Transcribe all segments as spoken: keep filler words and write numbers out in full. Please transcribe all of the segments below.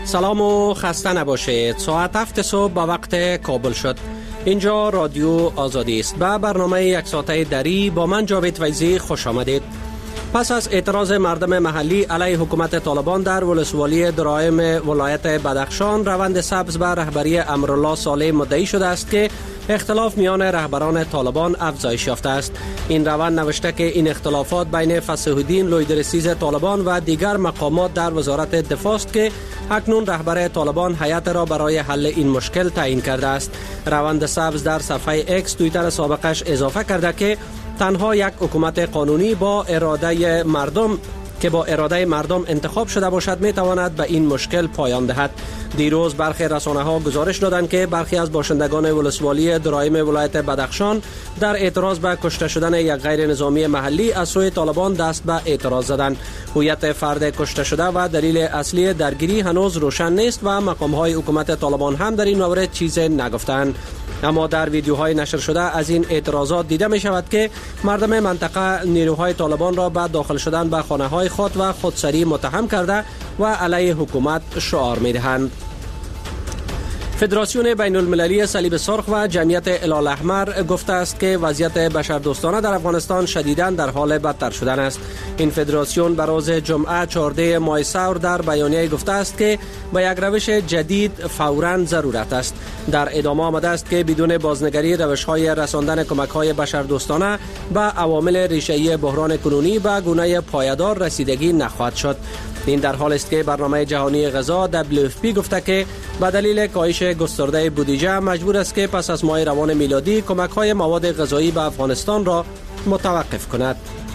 سلام و خسته نباشید. ساعت هفت صبح به وقت کابل شد. اینجا رادیو آزادی است. به برنامه یک ساعته دری با من جاوید فیضی خوش آمدید. پس از اعتراض مردم محلی علیه حکومت طالبان در ولسوالی درایم ولایت بدخشان، روند سبز به رهبری امرالله صالح مدعی شده است که اختلاف میان رهبران طالبان افزایش یافته است. این روند نوشته که این اختلافات بین فصیح الدین لویدرسیز طالبان و دیگر مقامات در وزارت دفاع است که اکنون رهبر طالبان هیئت را برای حل این مشکل تعیین کرده است. روند سبز در صفحه اکس توییتر سابقش اضافه کرده که تنها یک حکومت قانونی با اراده مردم که با اراده مردم انتخاب شده باشد می تواند به این مشکل پایان دهد. دیروز برخی رسانه ها گزارش دادند که برخی از باشندگان ولسوالی درایم ولایت بدخشان در اعتراض به کشته شدن یک غیر نظامی محلی از سوی طالبان دست به اعتراض زدند. هویت فرد کشته شده و دلیل اصلی درگیری هنوز روشن نیست و مقام های حکومت طالبان هم در این مورد چیزی نگفتند. اما در ویدیوهای نشر شده از این اعتراضات دیده می شود که مردم منطقه نیروهای طالبان را به داخل شدن به خانه های خود و خودسری متهم کرده و علیه حکومت شعار می دهند. فدراسیون بین المللی صلیب سرخ و جمعیت هلال احمر گفته است که وضعیت بشردوستانه در افغانستان شدیداً در حال بدتر شدن است. این فدراسیون به روز جمعه چهاردهم ماه سور در بیانیه گفته است که به یک روش جدید فوراً ضرورت است. در ادامه آمده است که بدون بازنگری روش‌های رساندن کمک‌های بشردوستانه به عوامل ریشه‌ای بحران کنونی به گونه پایدار رسیدگی نخواهد شد. این در حال است که برنامه جهانی غذا دبلیو اف پی گفته که به دلیل کاهش گسترده بودجه مجبور است که پس از ماه روان میلادی کمک‌های مواد غذایی به افغانستان را متوقف کند.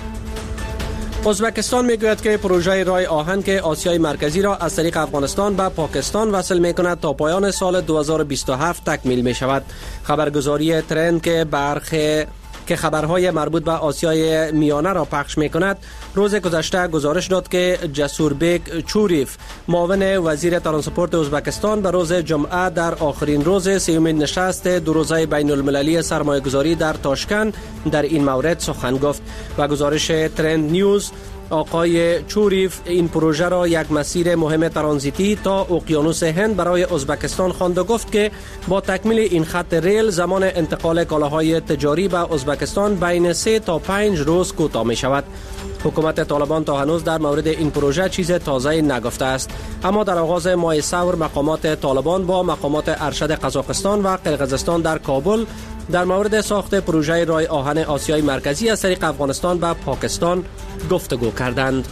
ازبکستان میگوید که پروژه راه آهن که آسیای مرکزی را از طریق افغانستان به پاکستان وصل میکند تا پایان سال دو هزار و بیست و هفت تکمیل می شود. خبرگزاری ترند که برخی که خبرهای مربوط به آسیای میانه را پخش می کند روز گذشته گزارش داد که جسوربک چوریف معاون وزیر ترانسپورت ازبکستان به روز جمعه در آخرین روز سیومین نشست دو روزه بین المللی سرمایه‌گذاری در تاشکند در این مورد سخن گفت و گزارش ترند نیوز آقای چوریف این پروژه را یک مسیر مهم ترانزیتی تا اقیانوس هند برای ازبکستان خواند و گفت که با تکمیل این خط ریل زمان انتقال کالاهای تجاری به ازبکستان بین سه تا پنج روز کوتاه می شود. حکومت طالبان تا هنوز در مورد این پروژه چیز تازه نگفته است، اما در آغاز ماه سور مقامات طالبان با مقامات ارشد قزاقستان و قرقیزستان در کابل در مورد ساخت پروژه راه آهن آسیای مرکزی از طریق افغانستان به پاکستان گفتگو کردند.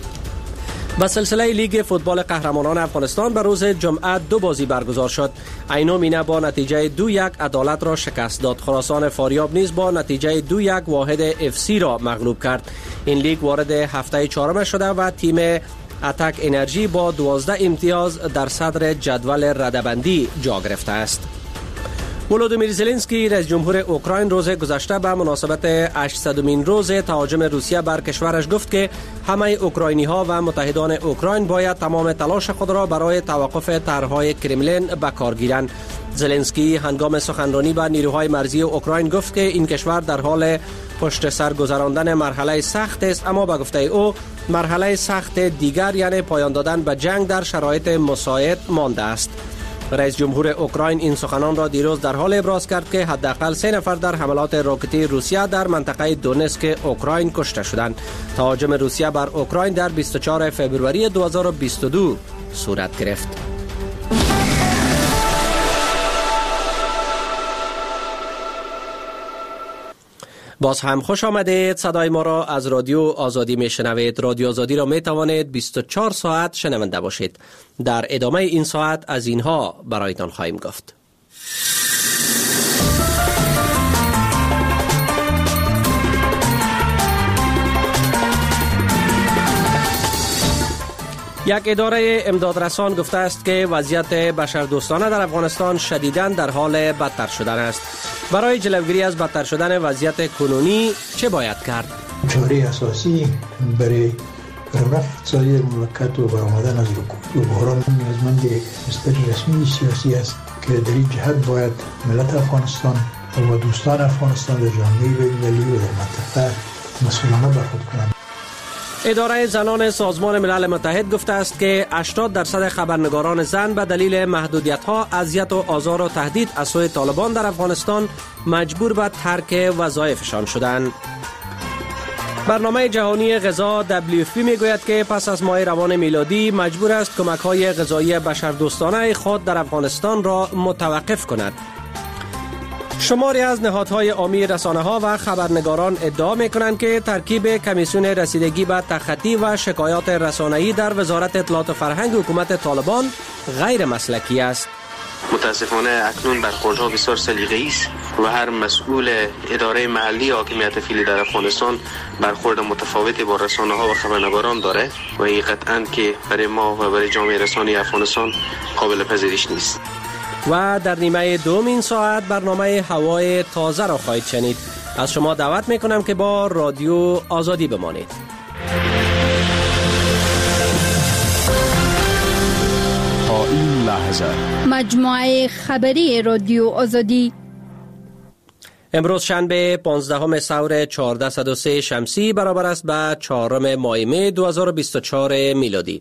به سلسله لیگ فوتبال قهرمانان افغانستان به روز جمعه دو بازی برگزار شد. عینو مینه با نتیجه دو یک عدالت را شکست داد. خراسان فاریاب نیز با نتیجه دو یک واحد اف سی را مغلوب کرد. این لیگ وارد هفته چهارم شده و تیم اتک انرژی با دوازده امتیاز در صدر جدول رده‌بندی جا گرفته است. ولودیمیر زلنسکی رئیس جمهور اوکراین روز گذشته به مناسبت هشتصدمین روز تهاجم روسیه بر کشورش گفت که همه اوکراینی ها و متحدان اوکراین باید تمام تلاش خود را برای توقف طرح‌های کرملین به کار گیرند. زلنسکی هنگام سخنرانی به نیروهای مرزی اوکراین گفت که این کشور در حال پشت سر گذراندن مرحله سخت است، اما به گفته او مرحله سخت دیگر یعنی پایان دادن به جنگ در شرایط مساعد مانده است. رئیس جمهور اوکراین این سخنان را دیروز در حال ابراز کرد که حداقل سه نفر در حملات راکتی روسیه در منطقه دونسک اوکراین کشته شدند. تهاجم روسیه بر اوکراین در بیست و چهارم فوریه دو هزار و بیست و دو صورت گرفت. باز هم خوش آمدید. صدای ما را از رادیو آزادی می شنوید. رادیو آزادی را می توانید بیست و چهار ساعت شنونده باشید. در ادامه این ساعت از اینها برایتان خواهیم گفت. یک اداره امدادرسان گفته است که وضعیت بشردوستانه در افغانستان شدیداً در حال بدتر شدن است. برای جلوگیری از بدتر شدن وضعیت کنونی چه باید کرد؟ چاره اساسی برای رفع سایر مملکت و برآمدن از رکود و بحران نیازمند مستقل رسمی سیاسی است که در این جهت باید ملت افغانستان و دوستان افغانستان در جامعه بین‌المللی و در منطقه مسئولانه برخورد کنند. اداره زنان سازمان ملل متحد گفته است که هشتاد درصد خبرنگاران زن به دلیل محدودیت‌ها، اذیت و آزار و تهدید از سوی طالبان در افغانستان مجبور به ترک وظایفشان شدند. برنامه جهانی غذا دبلیو اف پی میگوید که پس از ماه روان میلادی مجبور است کمک‌های غذایی بشردوستانه خود در افغانستان را متوقف کند. شماری از نهادهای عامی رسانه‌ها و خبرنگاران ادعا می‌کنند که ترکیب کمیسیون رسیدگی به تخطی و شکایات رسانه‌ای در وزارت اطلاعات و فرهنگ حکومت طالبان غیر مسلکی است. متاسفانه اکنون برخوردها بسیار سلیقه‌ای است و هر مسئول اداره محلی حاکمیت فعلی در افغانستان برخورد متفاوتی با رسانه‌ها و خبرنگاران داره و این قطعاً که برای ما و برای جامعه رسانی افغانستان قابل پذیرش نیست. و در نیمه دوم این ساعت برنامه هوای تازه را خواهید شنید. از شما دعوت میکنم که با رادیو آزادی بمانید. تا این لحظه مجموعه خبری رادیو آزادی. امروز شنبه پانزدهم سور چهارصد و سه شمسی برابر است به چهارم ماه می دو هزار و بیست و چهار میلادی.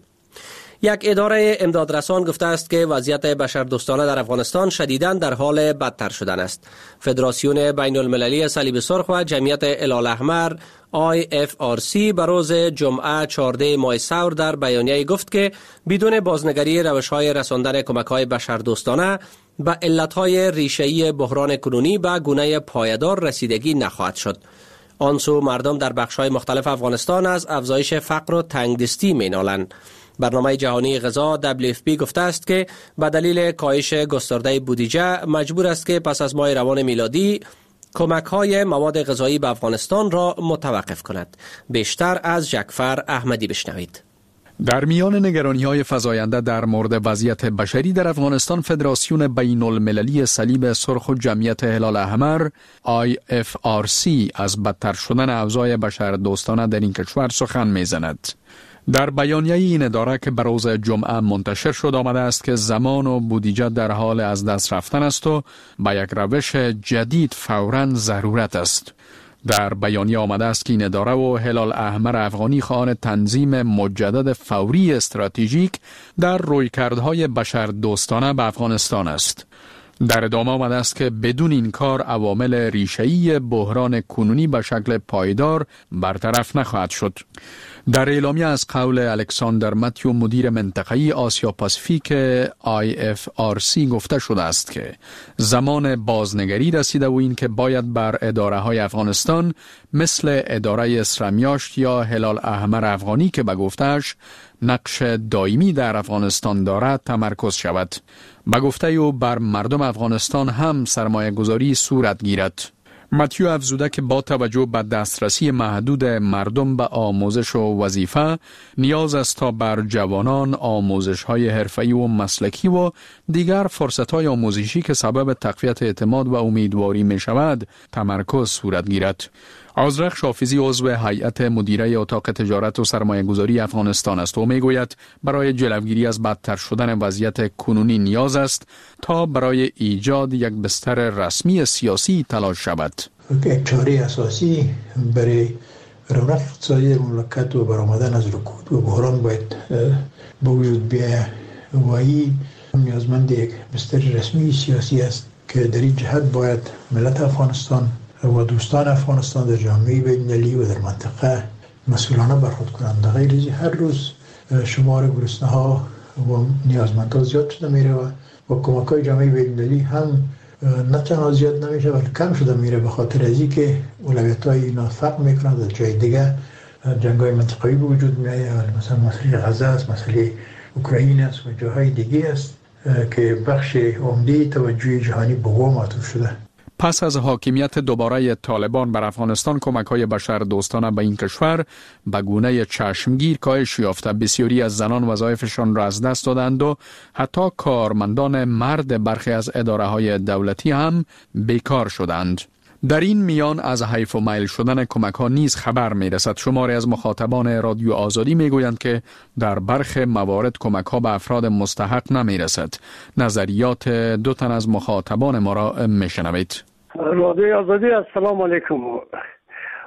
یک اداره امدادرسان گفته است که وضعیت بشردوستانه در افغانستان شدیداً در حال بدتر شدن است. فدراسیون بین المللی صلیب سرخ و جمعیت هلال احمر آی اف آر سی به روز جمعه چهاردهم ماه سور در بیانیه گفت که بدون بازنگری روش‌های رساندن کمک‌های بشردوستانه به علت‌های ریشه‌ای بحران کنونی به گونه پایدار رسیدگی نخواهد شد. آنسو مردم در بخش‌های مختلف افغانستان از افزایش فقر و تنگدستی می‌نالند. برنامه جهانی غذا دبلیو اف پی گفته است که به دلیل کاهش گسترده بودجه مجبور است که پس از ماه روان میلادی کمک‌های مواد غذایی به افغانستان را متوقف کند. بیشتر از جعفر احمدی بشنوید. در میان نگرانی‌های فزاینده در مورد وضعیت بشری در افغانستان، فدراسیون بین المللی صلیب سرخ و جمعیت هلال احمر آی اف آر سی از بدتر شدن اوضاع بشردوستانه در این کشور سخن می‌زند. در بیانیه این اداره که به روز جمعه منتشر شد آمده است که زمان و بودجه در حال از دست رفتن است و به یک روش جدید فوراً ضرورت است. در بیانیه آمده است که این اداره و هلال احمر افغانی خواهان تنظیم مجدد فوری استراتژیک در رویکردهای بشردوستانه به افغانستان است. در ادامه آمده است که بدون این کار عوامل ریشه‌ای بحران کنونی به شکل پایدار برطرف نخواهد شد. در اعلامیه از قول الکساندر متیو مدیر منطقه‌ای آسیا پاسیفیک آی اف آر سی گفته شده است که زمان بازنگری رسیده و این که باید بر اداره‌های افغانستان مثل اداره اسرمیاشت یا هلال احمر افغانی که به گفته‌اش نقش دائمی در افغانستان دارد تمرکز شود. به گفته او بر مردم افغانستان هم سرمایه گذاری صورت گیرد. متیو افزوده که با توجه به دسترسی محدود مردم به آموزش و وظیفه، نیاز است تا بر جوانان آموزش‌های حرفه‌ای و مسلکی و دیگر فرصت‌های آموزشی که سبب تقویت اعتماد و امیدواری می‌شود تمرکز صورت گیرد. آذرخش حافظی عضو هیئت مدیره اتاق تجارت و سرمایه‌گذاری افغانستان است و میگوید برای جلوگیری از بدتر شدن وضعیت کنونی نیاز است تا برای ایجاد یک بستر رسمی سیاسی تلاش شود. یک چاره اساسی برای رونق اقتصادی مملکت و برآمدن از رکود و بحران باید به وجود بیاید و این نیازمند یک بستر رسمی سیاسی است که در این جهت باید ملت افغانستان و دوستان افغانستان در جامعه بین‌المللی و در منطقه مسئولانه برخورد کنند. غیر از هر روز شمار گرسنه‌ها و نیازمندان زیاد شده میره و و کمک‌های جامعه بین‌المللی هم نه تنها زیاد نمیشه بلکه کم شده میره به خاطر از اینکه اولویت‌های اینا فرق میکنند. از جای دیگه جنگ‌های منطقه‌ای به وجود میاد، مثلا مسئله غزه است، مسئله اوکراین است و جاهای دیگه است که بخش عمده توجه جهانی به او معطوف شده. پس از حاکمیت دوباره طالبان بر افغانستان، کمک‌های بشردوستانه به این کشور به گونه چشمگیر کاهش یافته. بسیاری از زنان وظایفشان را از دست دادند و حتی کارمندان مرد برخی از اداره‌های دولتی هم بیکار شدند. در این میان از حیف و میل شدن کمک‌ها نیز خبر می‌رسد. شماری از مخاطبان رادیو آزادی می‌گویند که در برخی موارد کمک‌ها به افراد مستحق نمی‌رسد. نظریات دو تن از مخاطبان ما را می‌شنوید. رادیو آزادی، السلام علیکم.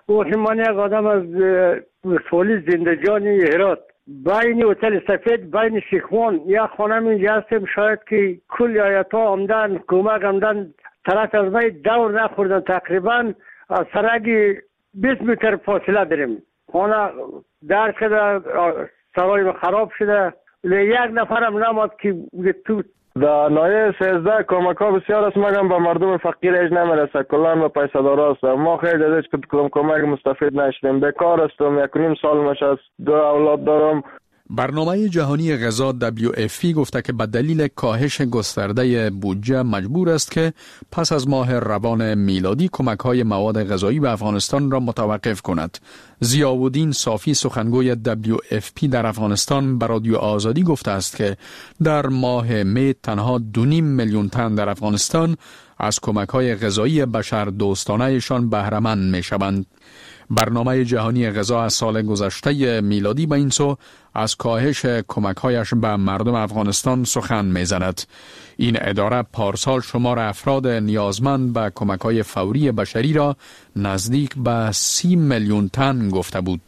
او همان یک آدم از فولی زندجانی هرات بین هتل سفید بین شیخوان یا خانم اینجا هستیم، شاید که کل آیتا آمدن کمک آمدن طرف از مای دور نخوردن، تقریبا از سرگی بیست متر فاصله داریم. خانه در شده، سرای خراب شده، یک نفرم نماد که تو در نایه سیزده کمک ها بسیار است، مگم به مردم فقیر ایج نمیرسه، کلان به پیسه دار است. ما خیلی از ایج کدوم کمک مستفید نشدیم، بیکار هستم، یک نیم سال میشه است، دو اولاد دارم. برنامه جهانی غذا دبلیو اف پی گفته که به دلیل کاهش گسترده بودجه مجبور است که پس از ماه روان میلادی کمک‌های مواد غذایی به افغانستان را متوقف کند. ضیاءالدین صافی سخنگوی دبلیو اف پی در افغانستان به رادیو آزادی گفته است که در ماه می تنها دو نیم میلیون تن در افغانستان از کمک‌های غذایی بشر دوستانه‌شان بهره مند می‌شوند. برنامه جهانی غذا از سال گذشته میلادی به این سو از کاهش کمک‌هایش به مردم افغانستان سخن می‌زند. این اداره پارسال شمار افراد نیازمند به کمک‌های فوری بشری را نزدیک به سی میلیون تن گفته بود.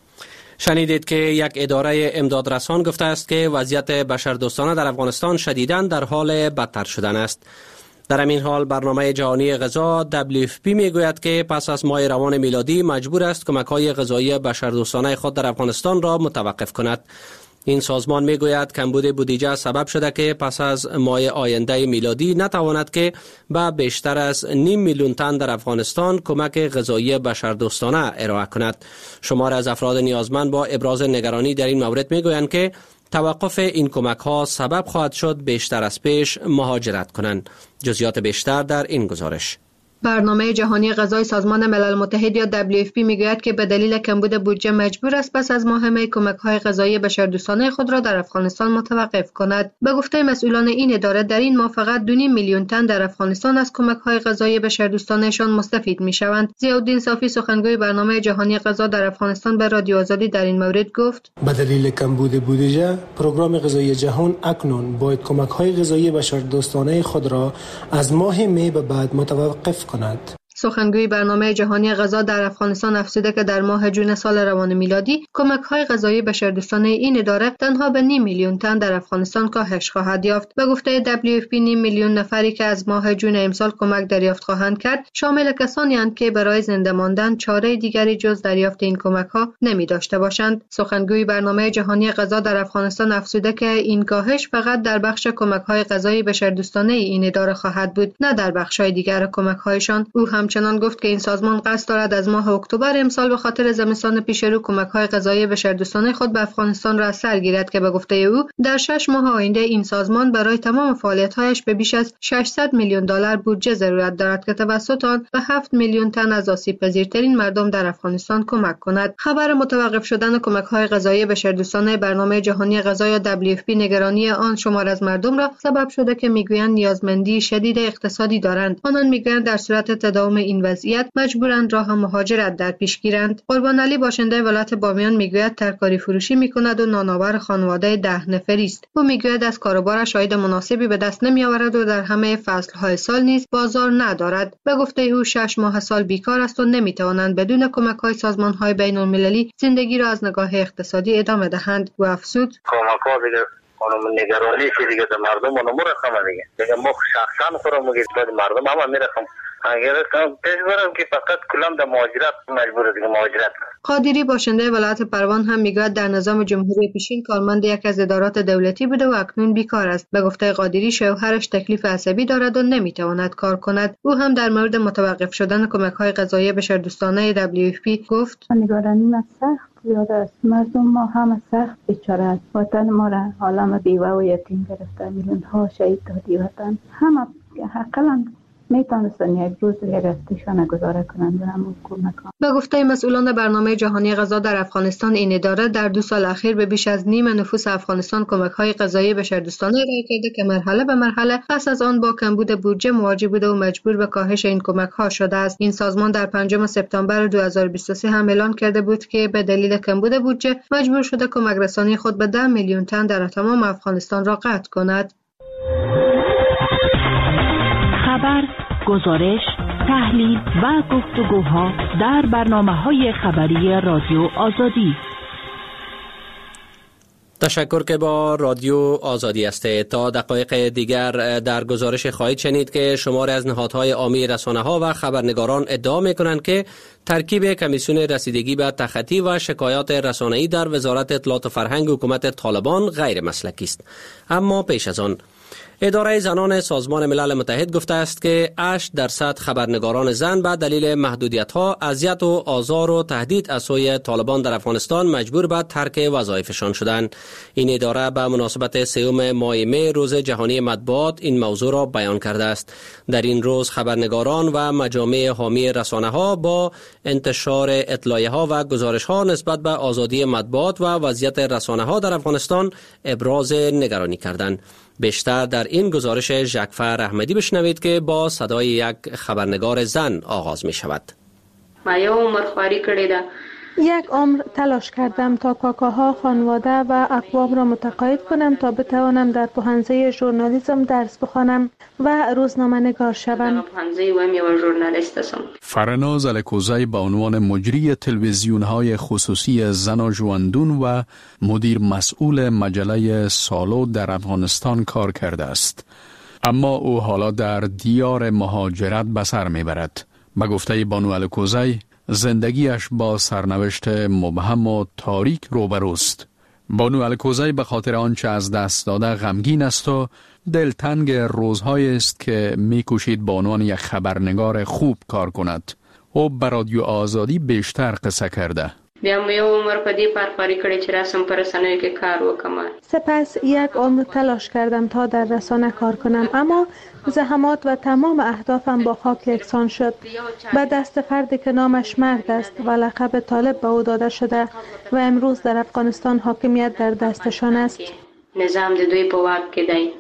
شنیدید که یک اداره امدادرسان گفته است که وضعیت بشردوستانه در افغانستان شدیداً در حال بدتر شدن است. در همین حال برنامه جهانی غذا دبلیو اف پی میگوید که پس از ماه روان میلادی مجبور است کمک‌های غذایی بشردوستانه خود در افغانستان را متوقف کند. این سازمان میگوید کمبود بودجه سبب شده که پس از ماه آینده میلادی نتواند که به بیشتر از نیم میلیون تن در افغانستان کمک غذایی بشردوستانه ارائه کند. شمار از افراد نیازمند با ابراز نگرانی در این مورد میگویند که توقف این کمک ها سبب خواهد شد بیشتر از پیش مهاجرت کنند. جزئیات بیشتر در این گزارش. برنامه جهانی غذای سازمان ملل متحد یا دبلیو اف پی میگوید که به دلیل کمبود بودجه مجبور است پس از ماه می کمک‌های غذایی بشردوستانه خود را در افغانستان متوقف کند. به گفته مسئولان این اداره در این ماه فقط دو نیم میلیون تن در افغانستان از کمک‌های غذایی بشردوستانهشان مستفید میشوند. ضیاءالدین صافی سخنگوی برنامه جهانی غذا در افغانستان به رادیو آزادی در این مورد گفت: به دلیل کمبود بودجه پروگرام غذایی جهان اکنون باید کمک‌های غذایی بشردوستانه خود را از ماه می به بعد متوقف کند. سخنگوی برنامه جهانی غذا در افغانستان افزوده که در ماه جون سال روان میلادی کمک‌های غذایی بشردوستانه این اداره تنها به نیم میلیون تن در افغانستان کاهش خواهد یافت. به گفته دبلیو اف پی نیم میلیون نفری که از ماه جون امسال کمک دریافت خواهند کرد شامل کسانی اند که برای زنده ماندن چاره دیگری جز دریافت این کمک‌ها نمی داشته باشند. سخنگوی برنامه جهانی غذا در افغانستان افزوده که این کاهش فقط در بخش کمک‌های غذایی بشردوستانه این اداره خواهد بود، نه در بخش‌های دیگر کمک‌هایشان. او هم همچنان گفت که این سازمان قصد دارد از ماه اکتبر امسال به خاطر زمستان پیش رو کمک‌های غذایی بشردوستانه خود به افغانستان را از سر گیرد که به گفته او در شش ماه آینده این سازمان برای تمام فعالیت‌هایش به بیش از ششصد میلیون دلار بودجه ضرورت دارد که توسط آن به هفت میلیون تن از آسیب‌پذیرترین مردم در افغانستان کمک کند. خبر متوقف شدن کمک‌های غذایی بشردوستانه برنامه جهانی غذا یا دبلیو اف پی نگرانی آن شمار از مردم را سبب شده که میگویند نیازمندی شدید اقتصادی دارند. آنان میگویند در صورت تداوم این وضعیت مجبورند راه مهاجرت در پیش گیرند. قربان علی باشنده ولایت بامیان میگوید ترکاری فروشی میکند و نانآور خانواده ده نفری است. او میگوید از کاروبارش عاید مناسبی به دست نمیآورد و در همه فصل‌های سال نیز بازار ندارد. به گفته او شش ماه سال بیکار است و نمیتوانند بدون کمک‌های سازمان‌های بین‌المللی زندگی را از نگاه اقتصادی ادامه دهند. و افزود کمک‌ها دیگه اونم نگرانی که دیگه مردم اونم رقم دیگه دیگه ما شخصا خودم میگم مردم هم میرخم اگر کم پیش برم که فقط کلام در مهاجرت مجبور دیگه مهاجرت. قادری باشنده ولایت پروان هم میگوید در نظام جمهوری پیشین کارمند یک از ادارات دولتی بوده و اکنون بیکار است. به گفته قادری شوهرش تکلیف عصبی دارد و نمیتواند کار کند. او هم در مورد متوقف شدن کمک‌های غذایی بشردوستانه دبلیو اف پی گفت: نگرانی سخت زیاد است. مردم ما هم سخت بیچاره است. وطن ما را عالم بیوه و یتیم گرفته. میلیون ها شهید دادی وطن. همه حقاً میتونستن یک روز یک هفتهشان گذاره کنند و هم کمک ها. به گفته مسئولان برنامه جهانی غذا در افغانستان این اداره در دو سال اخیر به بیش از نیم نفوس افغانستان کمک‌های غذایی بشردوستانه ارائه کرده که مرحله به مرحله پس از آن با کمبود بودجه مواجه بوده و مجبور به کاهش این کمک‌ها شده است. این سازمان در پنجم سپتامبر دو هزار و بیست و سه هم اعلان کرده بود که به دلیل کمبود بودجه مجبور شده کمک رسانی خود به ده میلیون تن در تمام افغانستان را قطع کند. خبر، گزارش، تحلیل و گفتگوها در برنامه‌های خبری رادیو آزادی. تشکر که با رادیو آزادی هستید. تا دقایق دیگر در گزارش خواهید شنید که شماری از نهادهای عامی رسانه‌ها و خبرنگاران ادعا می‌کنند که ترکیب کمیسیون رسیدگی به تخطی و شکایات رسانه‌ای در وزارت اطلاعات و فرهنگ حکومت طالبان غیر مسلکی است. اما پیش از آن اداره زنان سازمان ملل متحد گفته است که هشت درصد خبرنگاران زن به دلیل محدودیت‌ها، اذیت و آزار و تهدید از سوی طالبان در افغانستان مجبور به ترک وظایفشان شدند. این اداره به مناسبت سوم ماه می روز جهانی مطبوعات این موضوع را بیان کرده است. در این روز خبرنگاران و مجامع حامی رسانه‌ها با انتشار اطلاعیه‌ها و گزارش‌ها نسبت به آزادی مطبوعات و وضعیت رسانه‌ها در افغانستان ابراز نگرانی کردند. بیشتر در این گزارش ژکفر احمدی بشنوید که با صدای یک خبرنگار زن آغاز می شود. ما یو عمر خواری کړی ده. یک عمر تلاش کردم تا کاکاها، خانواده و اقوام را متقاعد کنم تا بتوانم در پوهنځی ژورنالیسم درس بخوانم و روزنامه نگار شوم. فرناز الکوزی به عنوان مجری تلویزیون‌های خصوصی زن و ژواندون و مدیر مسئول مجله سالو در افغانستان کار کرده است. اما او حالا در دیار مهاجرت به سر میبرد. به گفته بانو الکوزی زندگیش با سرنوشت مبهم و تاریک روبروست. بانو الکوزی به خاطر آنچه از دست داده غمگین است و دلتنگ روزهایی است که میکوشید به عنوان یک خبرنگار خوب کار کند. او به رادیو آزادی بیشتر قصه کرده. بیا مې یو عمر په دې پارخواري کړې چې راسم په رسنیو کې کار وکم. سپس یک عمر تلاش کردم تا در رسانه کار کنم، اما زحمات و تمام اهدافم با خاک یکسان شد. به دست فردی که نامش مرد است و لقب طالب به او داده شده و امروز در افغانستان حاکمیت در دستشان است. نظام د دوی په واک کې دی.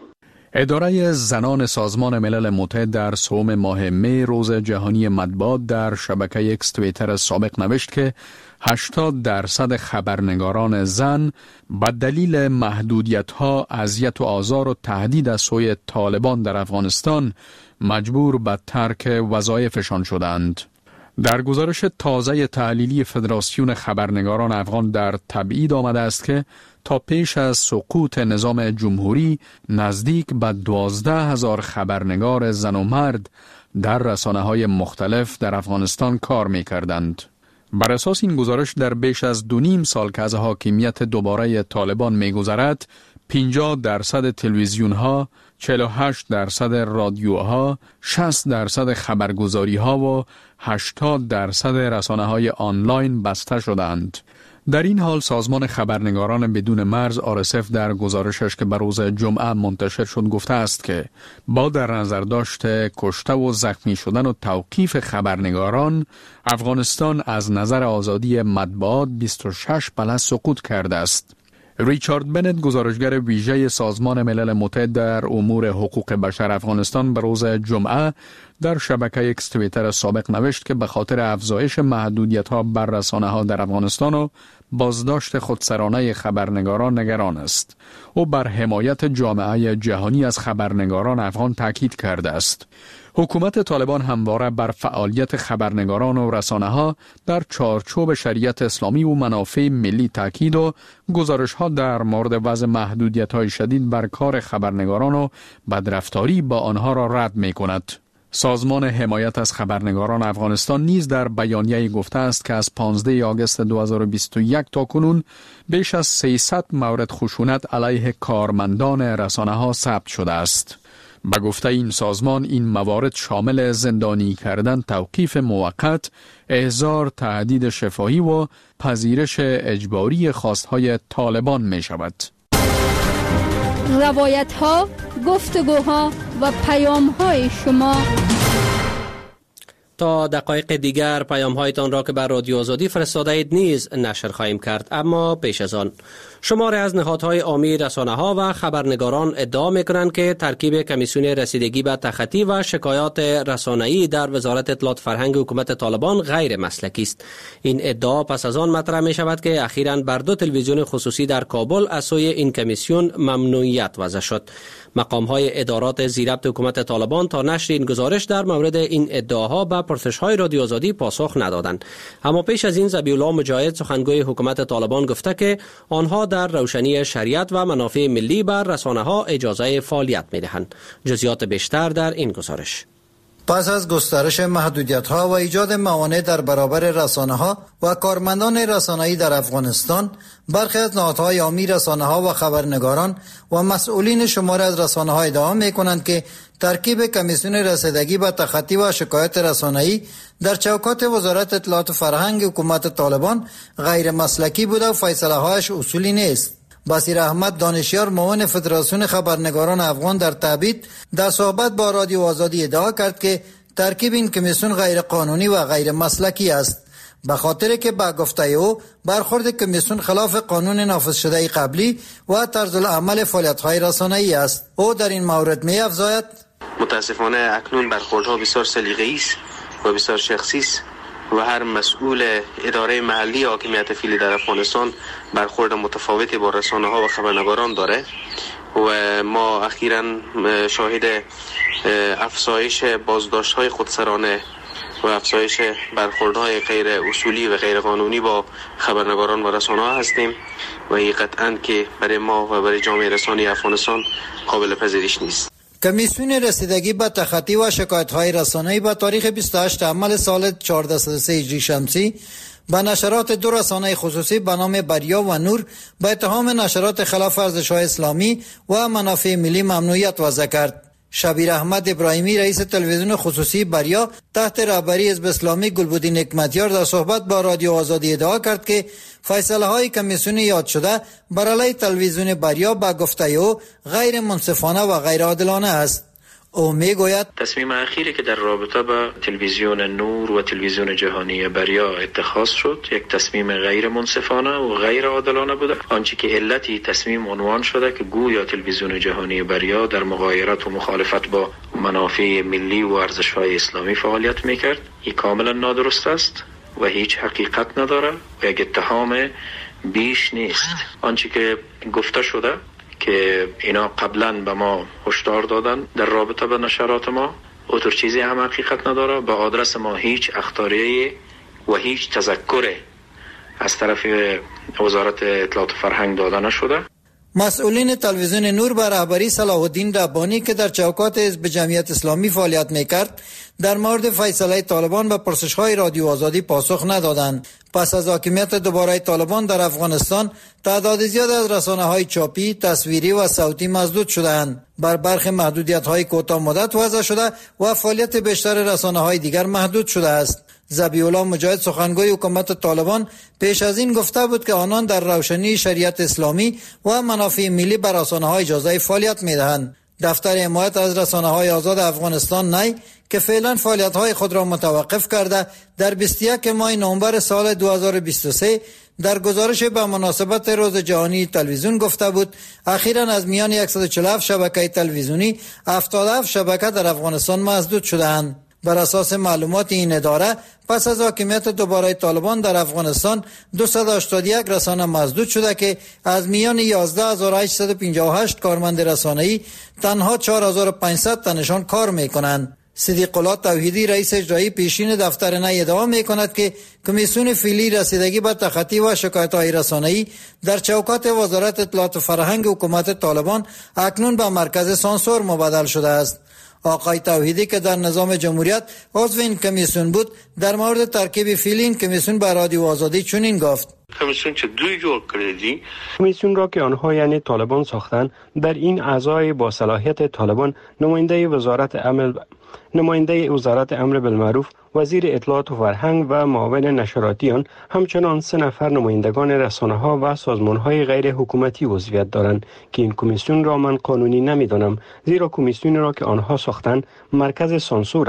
اداره زنان سازمان ملل متحد در سوم ماه می روز جهانی مطبوعات در شبکه اکس توییتر سابق نوشت که هشتاد درصد خبرنگاران زن به دلیل محدودیت‌ها، اذیت و آزار و تهدید از سوی طالبان در افغانستان مجبور به ترک وظایفشان شدند. در گزارش تازه تحلیلی فدراسیون خبرنگاران افغان در تبعید آمده است که تا پیش از سقوط نظام جمهوری نزدیک به دوازده هزار خبرنگار زن و مرد در رسانه‌های مختلف در افغانستان کار می‌کردند. بر اساس این گزارش در بیش از دو نیم سال که از حاکمیت دوباره طالبان می‌گذرد، پنجاه درصد تلویزیون‌ها، چهل و هشت درصد رادیوها، شصت درصد خبرگزاری‌ها و هشتاد درصد رسانه‌های آنلاین بسته شدند. در این حال سازمان خبرنگاران بدون مرز آر اس اف در گزارشش که بر روز جمعه منتشر شد گفته است که با در نظر داشت کشته و زخمی شدن و توقیف خبرنگاران، افغانستان از نظر آزادی مطبوعات بیست و شش پله سقوط کرده است. ریچارد بنت، گزارشگر ویژه سازمان ملل متحد در امور حقوق بشر افغانستان، به روز جمعه در شبکه اکس توییتر سابق نوشت که به خاطر افزایش محدودیت‌ها بر رسانه‌ها در افغانستان و بازداشت خودسرانه خبرنگاران نگران است. او بر حمایت جامعه جهانی از خبرنگاران افغان تاکید کرده است. حکومت طالبان همواره بر فعالیت خبرنگاران و رسانه‌ها در چارچوب شریعت اسلامی و منافع ملی تاکید و گزارش‌ها در مورد وضع محدودیت‌های شدید بر کار خبرنگاران و بدرفتاری با آنها را رد می‌کند. سازمان حمایت از خبرنگاران افغانستان نیز در بیانیه‌ای گفته است که از پانزده آگوست دو هزار و بیست و یک تا کنون بیش از سیصد مورد خشونت علیه کارمندان رسانه‌ها ثبت شده است. به گفته این سازمان این موارد شامل زندانی کردن، توقیف موقت، احضار، تهدید شفاهی و پذیرش اجباری خواستهای طالبان می شود. روایت ها، گفتگوها و پیام های شما تا دقایق دیگر پیام هایتان را که بر رادیو آزادی فرستاده اید نیز نشر خواهیم کرد، اما پیش از آن شماری از نهادهای عامی رسانه ها و خبرنگاران ادعا میکنند که ترکیب کمیسیون رسیدگی به تخطی و شکایات رسانه‌ای در وزارت اطلاعات فرهنگ حکومت طالبان غیر مسلکی است. این ادعا پس از آن مطرح می شود که اخیراً بر دو تلویزیون خصوصی در کابل از سوی این کمیسیون ممنوعیت وضع شد. مقام های ادارات زیربط حکومت طالبان تا نشر این گزارش در مورد این ادعاها به پرسش های رادیو آزادی پاسخ ندادند. اما پیش از این ذبیح الله مجاهد سخنگوی حکومت طالبان گفته که آنها در روشنی شریعت و منافع ملی بر رسانه ها اجازه فعالیت می دهند. جزئیات بیشتر در این گزارش. پس از گسترش محدودیت‌ها و ایجاد موانع در برابر رسانه‌ها و کارمندان رسانه‌ای در افغانستان، برخی از نهادهای عامی رسانه‌ها و خبرنگاران و مسئولین شماری از رسانه‌ها ادعا می‌کنند که ترکیب کمیسیون رسیدگی به تخطی و شکایت رسانه‌ای در چوکات وزارت اطلاعات فرهنگ حکومت طالبان غیر مسلکی بوده و فیصله‌هایش اصولی نیست. بصیر احمد دانشیار معاون فدراسیون خبرنگاران افغان در تبعید در صحبت با رادیو آزادی ادعا کرد که ترکیب این کمیسیون غیر قانونی و غیر مسلکی است، به خاطر که با گفته او برخورد کمیسیون خلاف قانون نافذ شده قبلی و طرز العمل فعالیت‌های رسانه‌ای است. او در این مورد می‌افزاید: متاسفانه اکنون برخوردها بسیار سلیقه‌ای است و بسیار شخصی است و هر مسئول اداره محلی حاکمیت فعلی در افغانستان برخورد متفاوتی با رسانه ها و خبرنگاران داره و ما اخیراً شاهد افزایش بازداشت های خودسرانه و افزایش برخوردهای غیر اصولی و غیر قانونی با خبرنگاران و رسانه ها هستیم و این قطعاً که برای ما و برای جامعه رسانی افغانستان قابل پذیرش نیست. کمیسیون رسیدگی به تخطی و شکایت‌های رسانه‌ای با تاریخ بیست و هشت مرداد سال چهارصد و سه هجری شمسی به نشرات دو رسانه خصوصی به نام بریا و نور به اتهام نشرات خلاف ارزش‌های اسلامی و منافع ملی ممنوعیت وضع کرد. شبیر احمد ابراهیمی رئیس تلویزیون خصوصی بریا تحت رهبری حزب اسلامی گلبدین حکمتیار در صحبت با رادیو آزادی ادعا کرد که فیصله های کمیسیون یاد شده بر علیه تلویزیون بریا با گفته او غیر منصفانه و غیر عادلانه است. او میگوید تصمیم اخیری که در رابطه با تلویزیون نور و تلویزیون جهانی بریا اتخاذ شد یک تصمیم غیر منصفانه و غیر عادلانه بوده. آنچه که علتی تصمیم عنوان شده که گویا تلویزیون جهانی بریا در مغایرت و مخالفت با منافع ملی و ارزش‌های اسلامی فعالیت میکرد، این کاملا نادرست است و هیچ حقیقت نداره و یک اتهام بیش نیست. آنچه که گفته شده که اینا قبلا به ما هشدار دادن در رابطه با نشرات ما، اوتر چیزی هم حقیقت نداره. به آدرس ما هیچ اخطاریه و هیچ تذکر از طرف وزارت اطلاعات فرهنگ داده نشده. مسئولین تلویزیون نور به رهبری صلاح الدین ربانی که در چوکات حزب جمعیت اسلامی فعالیت میکرد در مورد فیصله طالبان به پرسش‌های رادیو آزادی پاسخ ندادند. پس از حاکمیت دوباره طالبان در افغانستان تعداد زیاد از رسانه‌های چاپی، تصویری و صوتی مسدود شدند. بر برخی محدودیت‌های کوتاه مدت وضع شده و فعالیت بیشتر رسانه‌های دیگر محدود شده است. ذبیح الله مجاهد سخنگوی حکومت طالبان پیش از این گفته بود که آنان در روشنی شریعت اسلامی و منافع ملی بر رسانه‌ها اجازه فعالیت می‌دهند. دفتر حمایت از رسانه‌های آزاد افغانستان نی که فعلا فعالیت‌های خود را متوقف کرده در بیست و یک ماه نوامبر سال دو هزار و بیست و سه در گزارش به مناسبت روز جهانی تلویزیون گفته بود اخیراً از میان صد و چهل و هفت شبکه تلویزیونی هفتاد و هفت شبکه در افغانستان مسدود شده‌اند. بر اساس معلومات این اداره پس از حاکمیت دوباره طالبان در افغانستان دویست و هشتاد و یک رسانه مسدود شده که از میان یازده هزار و هشتصد و پنجاه و هشت کارمند رسانه‌ای تنها چهار هزار و پانصد تنشان کار می‌کنند. صدیق الله توحیدی رئیس اجرایی پیشین دفتر نی ادعا می‌کند که کمیسیون فعلی رسیدگی به تخطی و شکایت‌های رسانه‌ای در چوکات وزارت اطلاعات فرهنگ حکومت طالبان اکنون به مرکز سانسور مبادل شده است. آقای توحیدی که در نظام جمهوریت عضو این کمیسیون بود در مورد ترکیب فعلی این کمیسیون بر رادیو آزادی چنین گفت: کمیسیون چه دوی جور کردی؟ کمیسیون را که آنها یعنی طالبان ساختن، در این اعضای با صلاحیت طالبان نماینده وزارت امر نماینده وزارت امر بالمعروف، وزیر اطلاعات و فرهنگ و معاون نشراتیان، همچنان سه نفر نمایندگان رسانه‌ها و سازمان‌های غیر حکومتی عضویت دارند که این کمیسیون را من قانونی نمی‌دانم، زیرا کمیسیونی را که آنها ساختند مرکز سانسور است.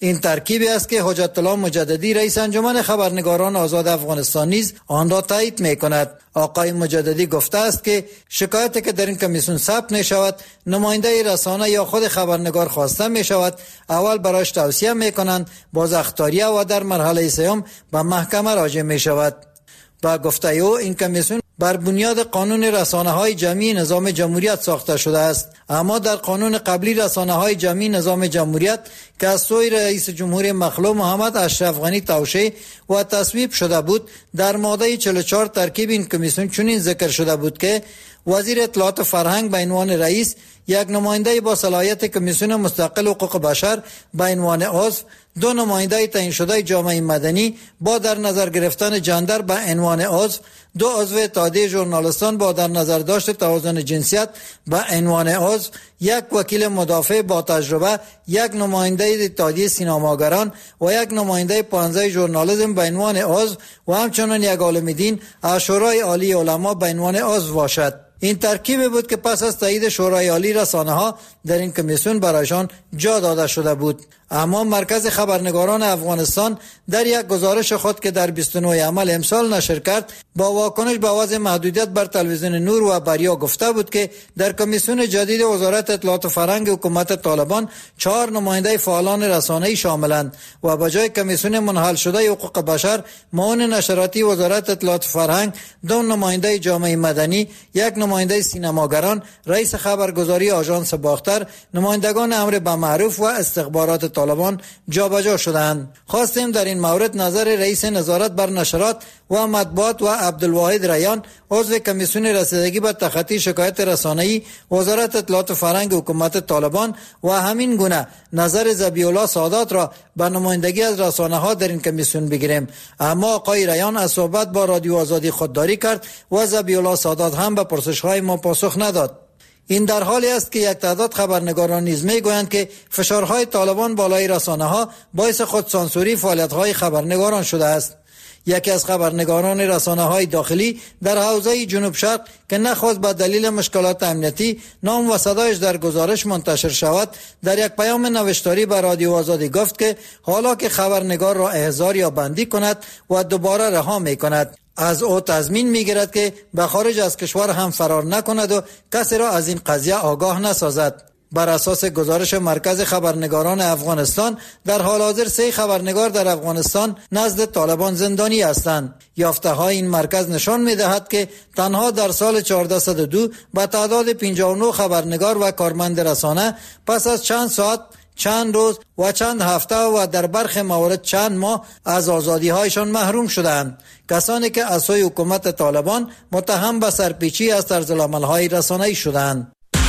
این ترکیبی است که حجت الله مجددی رئیس انجمن خبرنگاران آزاد افغانستان نیز آن را تایید می‌کند. آقای مجددی گفته است که شکایتی که در این کمیسیون ثبت می شود نماینده رسانه یا خود خبرنگار خواسته می شود اول برایش توصیه می کنند، باز اخطاریه و در مرحله سوم به محکمه راجع می شود. با گفته او این کمیسیون بر بنیاد قانون رسانه‌های جمعی نظام جمهوریت ساخته شده است، اما در قانون قبلی رسانه‌های جمعی نظام جمهوریت که از سوی رئیس جمهور مخلوع محمد اشرف غنی توشیح و تصویب شده بود در ماده چهل و چهار ترکیب این کمیسیون چنین ذکر شده بود که وزیر اطلاعات و فرهنگ به عنوان رئیس، یک نماینده با صلاحیت کمیسیون مستقل حقوق بشر به عنوان عضو، دو نماینده تعیین شده جامعه مدنی با در نظر گرفتن جندر به عنوان عضو، دو عضو اتحادیه ژورنالیستان با در نظر داشت توازن جنسیت به عنوان عضو، یک وکیل مدافع با تجربه، یک نماینده اتحادیه سینماگران و یک نماینده پانزه ژورنالیسم به عنوان عضو و همچنین یک عالم دین از شورای عالی علما به عنوان عضو باشد. این ترکیب بود که پس از تایید شورای عالی رسانه ها در این کمیسیون برایشان جا داده شده بود. اما مرکز خبرنگاران افغانستان در یک گزارش خود که در بیست و نه عمل امسال نشر کرد با واکنش به وضع محدودیت بر تلویزیون نور و بریا گفته بود که در کمیسیون جدید وزارت اطلاعات و فرهنگ حکومت طالبان چهار نماینده فعالان رسانه‌ای شاملند و به جای کمیسیون منحل شده حقوق بشر، معاون نشراتی وزارت اطلاعات و فرهنگ، دو نماینده جامعه مدنی، یک نماینده سینماگران، رئیس خبرگزاری آژانس باختر، نمایندگان امر به معروف و استخبارات طالبان جابجا شدند. خواستیم در این مورد نظر رئیس نظارت بر نشرات و مطبوعات و عبدالواحد ریان، عضو کمیسیون رسیدگی به تخطی شکایت رسانه‌ای وزارت اطلاعات و فرهنگ حکومت طالبان و همین گونه نظر ذبیح الله سادات را به نمایندگی از رسانه‌ها در این کمیسیون بگیریم. اما آقای ریان از صحبت با رادیو آزادی خودداری کرد و ذبیح الله سادات هم به پرسش‌های ما پاسخ نداد. این در حالی است که یک تعداد خبرنگاران نیز میگویند که فشارهای طالبان بالای رسانه‌ها باعث خودسانسوری فعالیت‌های خبرنگاران شده است. یکی از خبرنگاران رسانه‌های داخلی در حوزه جنوب شرق که نخواست به دلیل مشکلات امنیتی نام و صدایش در گزارش منتشر شود، در یک پیام نوشتاری به رادیو آزادی گفت که حالا که خبرنگار را احضار یا بندی کند و دوباره رها می‌کند، از او تضمین می‌گیرد که به خارج از کشور هم فرار نکند و کسی را از این قضیه آگاه نسازد. بر اساس گزارش مرکز خبرنگاران افغانستان در حال حاضر سه خبرنگار در افغانستان نزد طالبان زندانی هستند. یافته‌های این مرکز نشان می‌دهد که تنها در سال چهارده صد و دو به تعداد پنجاه و نه خبرنگار و کارمند رسانه پس از چند ساعت، چند روز و چند هفته و در برخی موارد چند ماه از آزادی‌هایشان محروم شدند. کسانی که از سوی حکومت طالبان متهم به سرپیچی از طرزالعمل‌های رسانه‌ای شدند.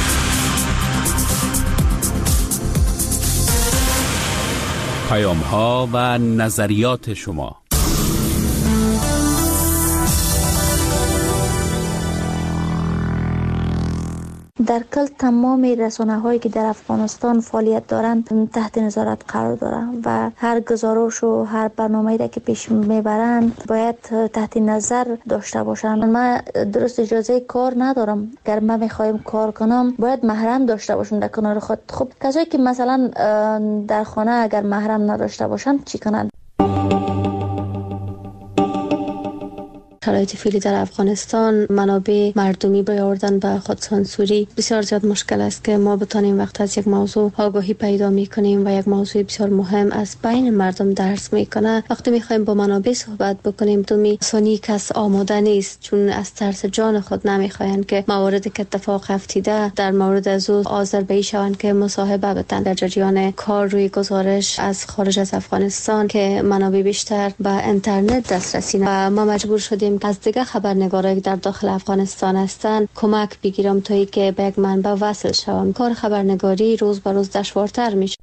پیام‌ها و نظریات شما. در کل تمام رسانه هایی که در افغانستان فعالیت دارند تحت نظارت قرار دارند و هر گزارش و هر برنامه‌ای را که پیش میبرند باید تحت نظر داشته باشند. من درست اجازه کار ندارم، اگر من میخوایم کار کنم باید محرم داشته باشم در کنار خود. خب کسایی که مثلا در خانه اگر محرم نداشته باشند چی کنند؟ شرایط فعلی در افغانستان منابع مردمی برای آوردن به خودسانسوری بسیار زیاد مشکل است که ما بتانیم وقت از یک موضوع آگاهی پیدا میکنیم و یک موضوع بسیار مهم از بین مردم درس میکنه، وقتی میخوایم با منابع صحبت بکنیم دومی سانی کس آماده نیست، چون از ترس جان خود نمیخواین که مواردی که اتفاق افتیده در مورد از او آذربایی شوند که مصاحبه بتن در جریان کار روی گزارش از خارج از افغانستان که منابع بیشتر به اینترنت دسترسی و ما مجبور شدیم از دیگه خبرنگارایی در داخل افغانستان هستند کمک بگیرم تا اینکه به یک منبع وصل شوم. کار خبرنگاری روز به روز دشوارتر میشه.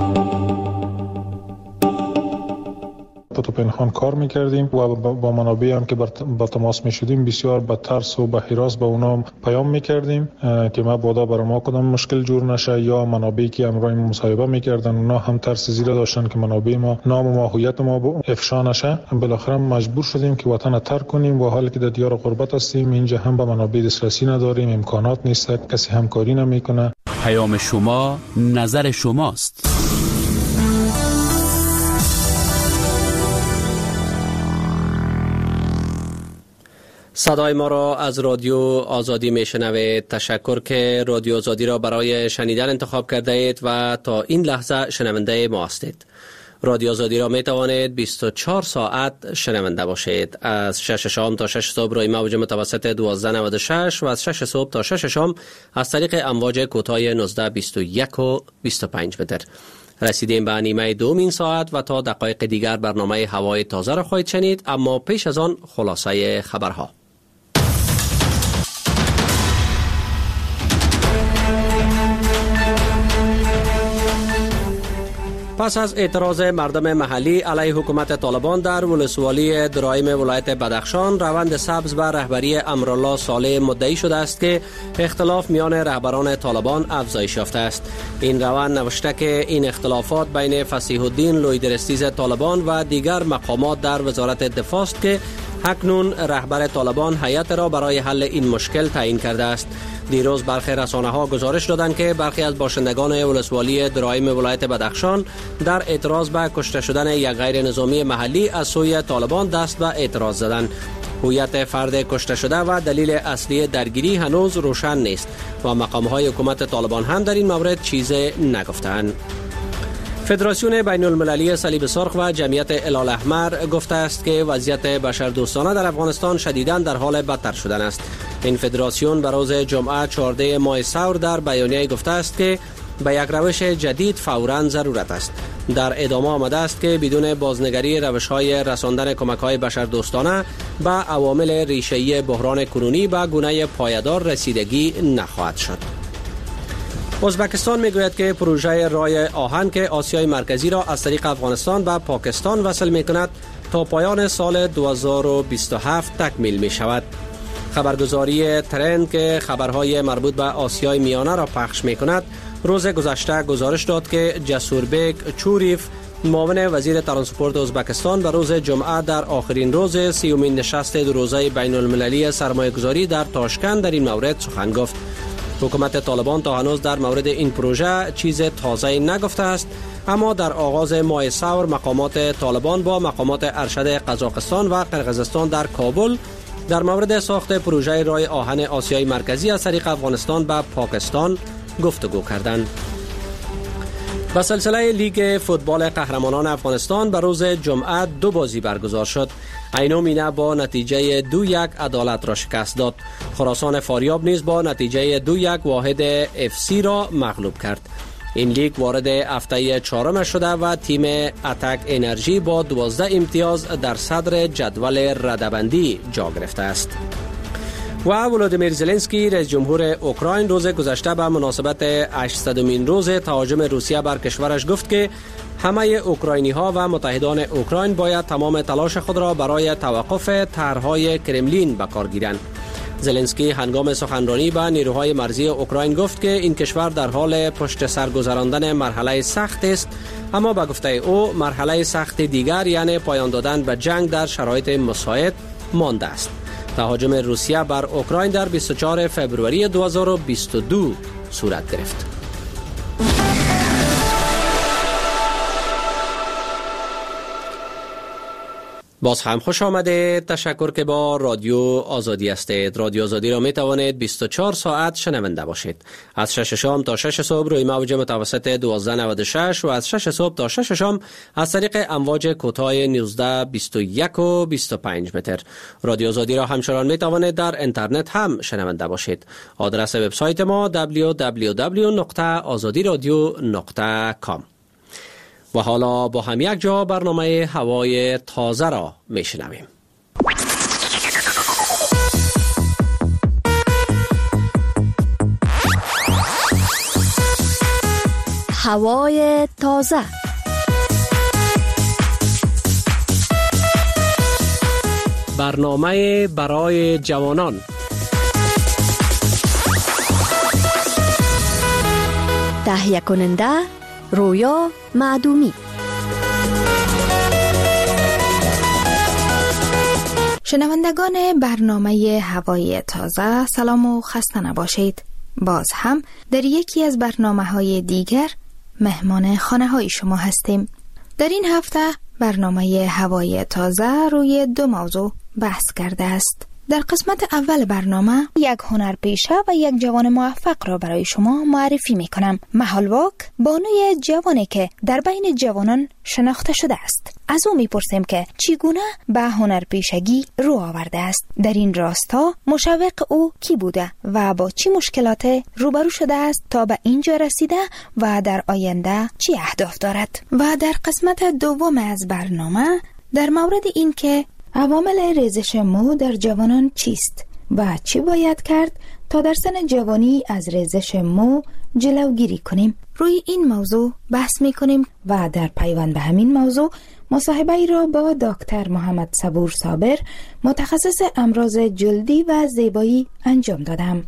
تو پنهان کار میکردیم و با منابعی هم که با تماس میشدیم بسیار با ترس و با هراس به اونا پیام میکردیم که ما بادا برای ما کدام مشکل جور نشه، یا منابعی که امرای مصاحبه میکردن اونا هم ترس زیاده داشتن که منابع ما نام و هویت ما افشا نشه. بالاخره مجبور شدیم که وطن ترک کنیم و حالی که در دیار غربت هستیم اینجا هم به منابع دسترسی نداریم، امکانات نیست، کسی همکاری نمیکنه. پیام شما نظر شماست. صدای ما را از رادیو آزادی میشنوید. تشکر که رادیو آزادی را برای شنیدن انتخاب کرده اید و تا این لحظه شنونده ما هستید. رادیو آزادی را می توانید بیست و چهار ساعت شنونده باشید. از شش شام تا شش صبح روی موج متوسط دوازده نود و شش و از شش صبح تا شش شام از طریق امواج کوتاه نوزده بیست و یک و بیست و پنج متر. رسیدیم به نیمه دومین ساعت و تا دقایق دیگر برنامه هوای تازه را خواهید شنید، اما پیش از آن خلاصه خبرها. پس از اعتراض مردم محلی علیه حکومت طالبان در ولسوالی درایم ولایت بدخشان، روند سبز به رهبری امرالله صالح مدعی شده است که اختلاف میان رهبران طالبان افزایش یافته است. این روند نوشته که این اختلافات بین فصیح الدین لویدرستیز طالبان و دیگر مقامات در وزارت دفاع است که اکنون رهبر طالبان هیئت را برای حل این مشکل تعیین کرده است. دیروز برخی رسانه‌ها گزارش دادند که برخی از باشندگان ولسوالی درایم ولایت بدخشان در اعتراض به کشته شدن یک غیر نظامی محلی از سوی طالبان دست به اعتراض زدند. هویت فرد کشته شده و دلیل اصلی درگیری هنوز روشن نیست و مقام‌های حکومت طالبان هم در این مورد چیزی نگفتند. فدراسیون بین المللی صلیب سرخ و جمعیت هلال احمر گفته است که وضعیت بشردوستانه در افغانستان شدیداً در حال بدتر شدن است. این فدراسیون به روز جمعه چهاردهم ماه ثور در بیانیه گفته است که به یک روش جدید فوراً ضرورت است. در ادامه آمده است که بدون بازنگری روش‌های رساندن کمک‌های بشردوستانه به عوامل ریشه‌ای بحران کنونی به گونه پایدار رسیدگی نخواهد شد. ازبکستان میگوید که پروژه رای آهن که آسیای مرکزی را از طریق افغانستان به پاکستان وصل میکند تا پایان سال دو هزار و بیست و هفت تکمیل می شود. خبرگزاری ترند که خبرهای مربوط به آسیای میانه را پخش می کند روز گذشته گزارش داد که جسوربک چوریف معاون وزیر ترانسپورت ازبکستان به روز جمعه در آخرین روز سیومین نشست دو روزه بین المللی سرمایه‌گذاری در تاشکند در این مورد سخن گفت. حکومت طالبان تا هنوز در مورد این پروژه چیز تازه‌ای نگفته است، اما در آغاز ماه ثور مقامات طالبان با مقامات ارشد قزاقستان و قرقیزستان در کابل در مورد ساخت پروژه رای آهن آسیای مرکزی از طریق افغانستان به پاکستان گفتگو کردند. به سلسله لیگ فوتبال قهرمانان افغانستان به روز جمعه دو بازی برگزار شد. عین مینه با نتیجه دو یک عدالت را شکست داد. خراسان فاریاب نیز با نتیجه دو یک واحد اف سی را مغلوب کرد. این لیگ وارد هفته چهارم شده و تیم اتک انرژی با دوازده امتیاز در صدر جدول رده‌بندی جا گرفته است. و ولادیمیر زلنسکی رئیس جمهور اوکراین روز گذشته به مناسبت هشتصدمین روز تهاجم روسیه بر کشورش گفت که همه اوکراینی ها و متحدان اوکراین باید تمام تلاش خود را برای توقف طرح‌های کرملین به کار گیرند. زلنسکی هنگام سخنرانی به نیروهای مرزی اوکراین گفت که این کشور در حال پشت سر گذراندن مرحله سخت است، اما به گفته او مرحله سخت دیگر یعنی پایان دادن به جنگ در شرایط مساعد مانده است. تهاجم روسیه بر اوکراین در بیست و چهارم فوریه دو هزار و بیست و دو صورت گرفت. باز هم خوش آمده. تشکر که با رادیو آزادی هستید. رادیو آزادی را می توانید بیست و چهار ساعت شنونده باشید. از شش شام تا شش صبح روی موج متوسط دوازده نود و شش و از شش صبح تا شش شام از طریق امواج کوتاه نوزده بیست و یک و بیست و پنج متر. رادیو آزادی را همچنان می توانید در اینترنت هم شنونده باشید. آدرس وبسایت ما دبلیو دبلیو دبلیو نقطه آزادی رادیو نقطه کام. و حالا با هم یک جا برنامه هوای تازه را میشنویم. هوای تازه. برنامه برای جوانان. تهیه کننده رویا معدومی. شنوندگان برنامه هوای تازه سلام و خسته نباشید. باز هم در یکی از برنامه های دیگر مهمان خانه های شما هستیم. در این هفته برنامه هوای تازه روی دو موضوع بحث کرده است. در قسمت اول برنامه یک هنرپیشه و یک جوان موفق را برای شما معرفی می کنم. محالواک بانوی جوانی که در بین جوانان شناخته شده است. از او می پرسیم که چگونه به هنرپیشگی رو آورده است. در این راستا مشوق او کی بوده و با چه مشکلات روبرو شده است تا به اینجا رسیده و در آینده چه اهداف دارد. و در قسمت دوم از برنامه در مورد این که عوامل ریزش مو در جوانان چیست و چی باید کرد تا در سن جوانی از ریزش مو جلوگیری کنیم، روی این موضوع بحث می کنیم و در پیوند به همین موضوع مصاحبه ای را با دکتر محمد صبور صابر متخصص امراض جلدی و زیبایی انجام دادم.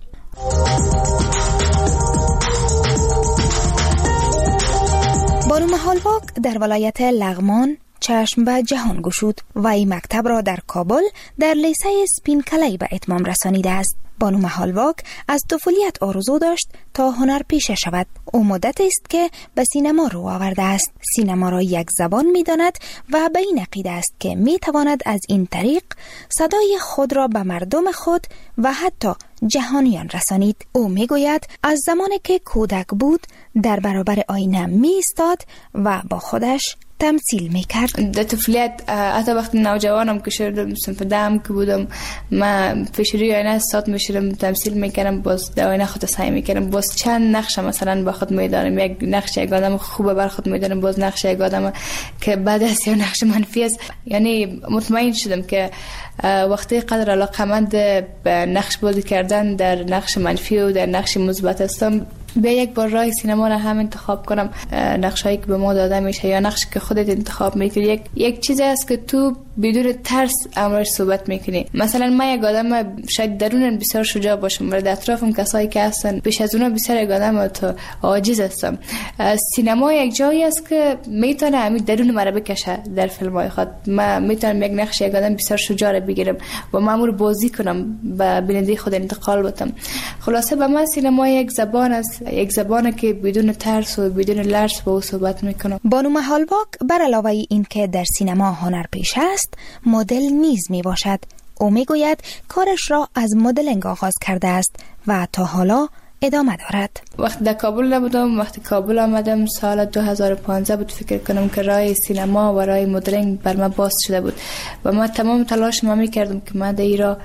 بانو محالواک در ولایت لغمان چشم به جهان گشود و این مکتب را در کابل در لیسه سپینکله‌ای به اتمام رسانیده است. بانو محالواک از طفولیت آرزو داشت تا هنرپیشه شود. او مدت است که به سینما رو آورده است. سینما را یک زبان می داند و به این عقیده است که می تواند از این طریق صدای خود را به مردم خود و حتی جهانیان رسانید. او می گوید از زمانی که کودک بود در برابر آینه می ایستاد و با خودش تمثیل میکرد. در طفولیت حتی وقتی نوجوانم که شدم صنف دهم که بودم من پیش روی آینه سات میشدم تمثیل میکردم، باز در آینه خود سعی میکردم باز چند نقش مثلا با خود میدارم، یک نقش یک آدم خوبه بر خود میدارم، باز نقش یک آدم که بعد از یا نقش منفی است. یعنی مطمئن شدم که وقتی قدر علاقمند به نقش بازی کردن در نقش منفی و در نقش مثبت هستم، به یک بار راه سینما را هم انتخاب کنم. نقش هایی که به ما داده میشه یا نقش که خودت انتخاب میکنی یک یک چیزی است که تو بدون ترس امرش صحبت میکنی. مثلا من یک آدم شاید درونن بسیار شجاع باشم ولی در اطرافم کسایی که هستن بیش از اونا بسیار یک آدم تو عاجز هستم. سینما یک جایی است که میتونه همین درون مرا بکشه. در فیلم های خود من میتونم یک نقش یک آدم بسیار شجاع را بگیرم و مامور بازی کنم و بیننده خود انتقال بدم. خلاصه به من سینما یک زبان است، یک زبانی که بدون ترس و بدون لرز با او صحبت میکنم. بانو محالواک بر علاوه این که در سینما هنرپیشه است، مدل نیز می باشد. او می گوید کارش را از مدلینگ آغاز کرده است و تا حالا ادامه دارد. وقتی در کابل نبودم، وقتی کابل آمدم سال دو هزار و پانزده بود، فکر کنم که راه سینما و راه مدلینگ بر من باز شده بود و من تمام تلاش ما می کردم که من در ایران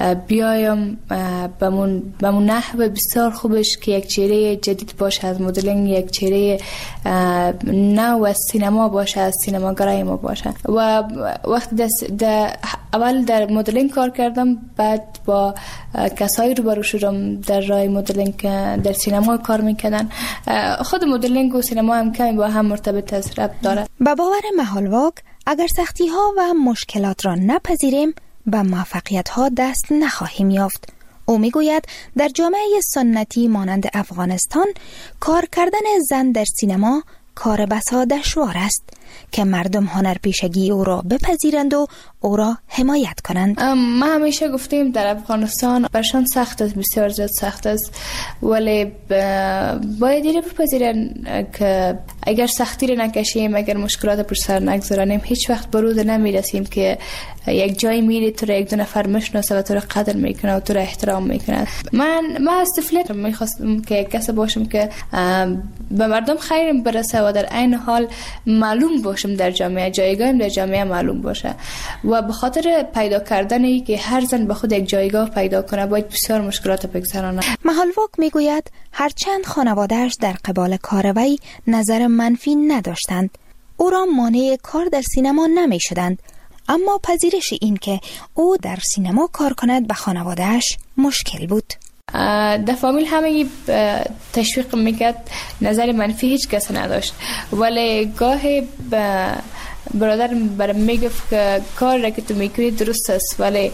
بیایم به من نحو بسیار خوبش که یک چهره جدید باشه از مدلینگ، یک چهره نو از سینما باشه، از سینماگرای ما باشه. و وقتی در اول در مدلینگ کار کردم، بعد با کسایی روبرو شدم در راه مدلینگ در سینما کار میکنن. خود مدلینگ و سینما هم کمی با هم مرتبط است، ربط داره. با باور محالواک اگر سختی ها و مشکلات را نپذیریم به موفقیت ها دست نخواهیم یافت. او میگوید در جامعه سنتی مانند افغانستان کار کردن زن در سینما کار بسا دشوار است که مردم هنرپیشگی او را بپذیرند و او را حمایت کنند. ما همیشه گفتیم در افغانستان برشان سخت است، بسیار زیاد سخت است، ولی باید این بپذیرن که اگر سختی را نکشیم، اگر مشکلات پر سر نگذاریم، هیچ وقت به روز نمیرسیم که یک جایی میری تو را یک دو نفر میشناسه و تو را قدر میکنه و تو را احترام میکنه. من من از طفولیت میخواستم که کسی باشم که به مردم خیرم برسه و در عین حال معلوم باشم در جامعه، جایگاهم در جامعه معلوم باشه. و به خاطر پیدا کردنی که هر زن به خود یک جایگاه پیدا کنه باید بسیار مشکلات بگذرانه. محالواک میگوید هرچند خانواده‌اش در قبال کار وی نظر منفی نداشتند، او را مانع کار در سینما نمی شدند، اما پذیرش این که او در سینما کار کند به خانواده‌اش مشکل بود. در فامیل همه تشویق میکرد، نظر منفی هیچ کس نداشت، ولی گاهی برادر برام میگفت که کار را که تو میکنی درست است، ولی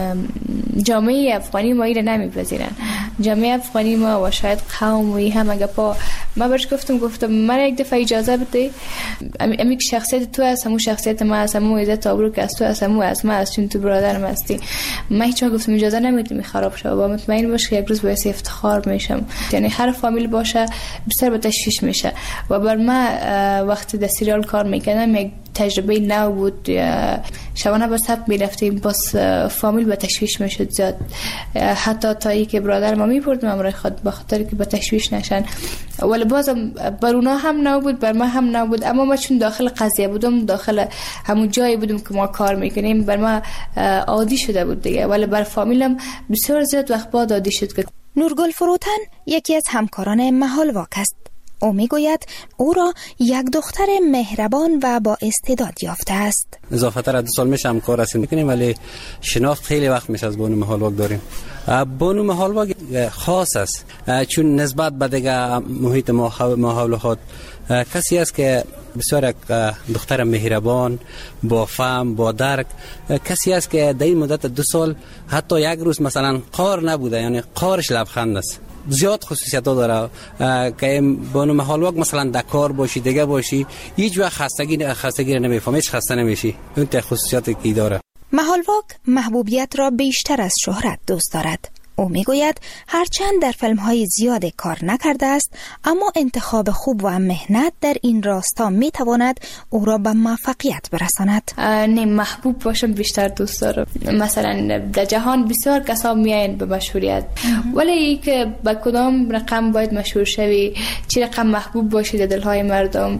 جامعه افغانی ما این نمیپذیرن. جامعه افغانی ما و شاید قوم و هم اگه پا ما برش گفتم گفتم من یک دفعه اجازه بده، امی که شخصیت تو هست همون شخصیت ما هست، همون عزت آبرو که از تو هست همون از ما هست، چون تو برادرم هستی. من هیچ وقت گفتم اجازه نمیدم خراب شه و مطمئن باش که یک روز باعث افتخار میشم. یعنی هر فامیل باشه بسیار با تشویش میشه و بر ما وقتی در سریال کار میکنم یک تجربه نو بود. شبانه به سب می رفتیم، باز فامیل به تشویش می شد زیاد، حتی تا ای که برادر ما می بردم امرای خود به خاطر که به تشویش نشن. ولی بازم بر اونا هم نو بود، بر ما هم نو بود، اما ما چون داخل قضیه بودم، داخل همون جایی بودم که ما کار میکنیم، بر ما عادی شده بود دیگه. ولی بر فامیلم بسیار زیاد وقت بعد عادی شد. که نورگل فروتن یکی از همکاران محال واک است. او میگوید او را یک دختر مهربان و با استعداد یافته است. اضافه تر دو سال میشه همکار هستیم میکنیم، ولی شناخت خیلی وقت میشه از بانو محال واک داریم. بانو محال واک خاص است چون نسبت به دیگه محیط ما حول خود کسی است که بسیار دختر مهربان، با فهم، با درک، کسی است که در این مدت دو سال حتی یک روز مثلا قار نبوده، یعنی قارش لبخند است. زیاد خصوصیت داره که بانو محال واک مثلا در کار باشی دیگه باشی هیچ وقت خستگی خستگی نمیفهمی، هیچ خسته نمیشی. اون ته خصوصیاتی که داره. محال واک محبوبیت را بیشتر از شهرت دوست دارد. او میگوید هرچند در فیلم‌های زیاد کار نکرده است، اما انتخاب خوب و مهنت در این راستا میتواند او را به موفقیت برساند. نه، محبوب باشم بیشتر دوست دارم. مثلا در جهان بسیار کسا میاین به مشهوریت، ولی ای که با کدام رقم باید مشهور شوی، چه رقم محبوب باشی در دلهای مردم،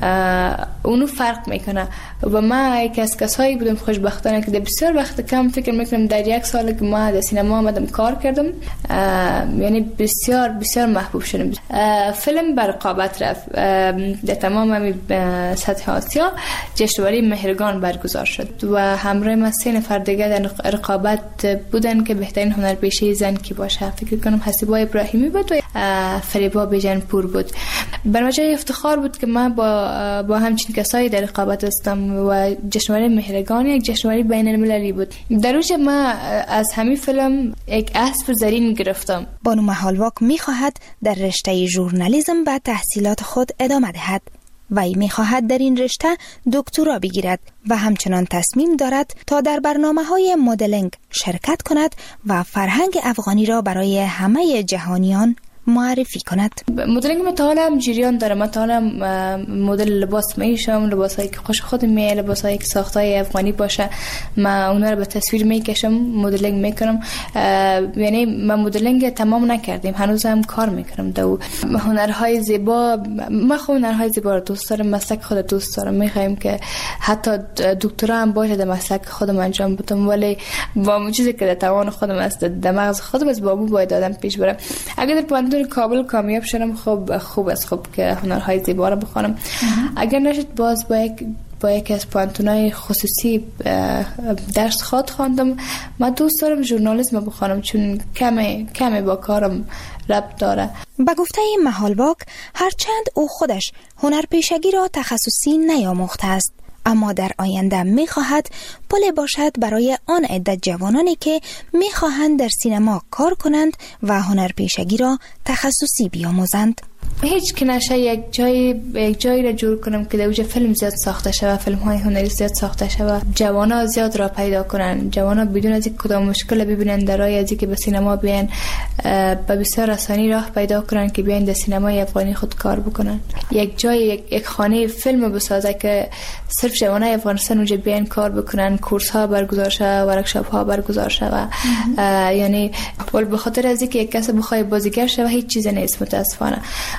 اونو فرق میکنه. و ما یک از کسایی بودم خوشبختانه که در بسیار وقت کم فکر میکنم در یک سال که ما در سینما آمدم کار کردم، یعنی بسیار بسیار محبوب شدم. فیلم بر رقابت رفت در تمام همین سطح آسیا، جشنواره مهرگان برگزار شد و همراه ما سه نفر دیگه در رقابت بودن که بهترین هنرپیشه زن کی باشه. فکر کنم حسیبا ابراهیمی بود و فریبا بیژنپور بود. بر من جای افتخار بود که من با با همچین کسایی در رقابت هستم و جشنواره مهرگان یک جشنواره بین المللی بود. در اونجا ما از همین فیلم یک اسب زرین گرفتم. بانو محال واک می‌خواهد در رشته ژورنالیسم و تحصیلات خود ادامه دهد و ای می‌خواهد در این رشته دکترا بگیرد و همچنان تصمیم دارد تا در برنامه‌های مدلینگ شرکت کند و فرهنگ افغانی را برای همه جهانیان معرفی کند. مدلینگ من تا حالا هم جریان داره. من تا حالا مدل لباس میشم، لباسایی که خوش خود میه، لباسایی که ساختای افغانی باشه، من اونا رو به تصویر میکشم، مدلینگ میکنم. یعنی من مدلینگ تمام نکردیم، هنوز هم کار میکنم. دو هنرهای زیبا، من خود هنرهای زیبا رو دوست دارم، مسلک خود دوست دارم. میخوایم که حتی دکترا هم باشه در مسلک خودم انجام بدم، ولی با اون چیزی که در توان خودم است، در مغز خودم از بابو باید آدم پیش برم. اگر در در کابل کامیاب شدم خوب خوب است، خوب که هنرهای زیبا رو بخونم. اگر نشد باز با یک با یکی از پانتونای خصوصی درس خواد خواندم. من دوست دارم ژورنالیسم بخونم چون کمی کمی با کارم ربط داره. به گفته محال واک هرچند او خودش هنرپیشگی را تخصصی نیاموخته است، اما در آینده می‌خواهد پل باشد برای آن عدت جوانانی که می‌خواهند در سینما کار کنند و هنرپیشگی را تخصصی بیاموزند. هیچ که نشه یک جای یک جایی را جور کنم که در اونجا فیلم زیاد ساخته شود، فیلم های هنری زیاد ساخته شود، جوانا زیاد را پیدا کنن، جوانا بدون از اینکه کدام مشکل ببینن در راه از اینکه به سینما بیان، به بسیار آسانی راه پیدا کنن که بیان در سینمای افغانی خود کار بکنن. یک جای یک, یک خانه فیلم بسازه که صرف جوانای افغانستان اونجا بیان کار بکنن، کورس ها برگزار شود، ورکشاپ ها برگزار شود. یعنی به خاطر از اینکه یک کس بخواد بازیگر شود هیچ چیز نیست متاسفانه.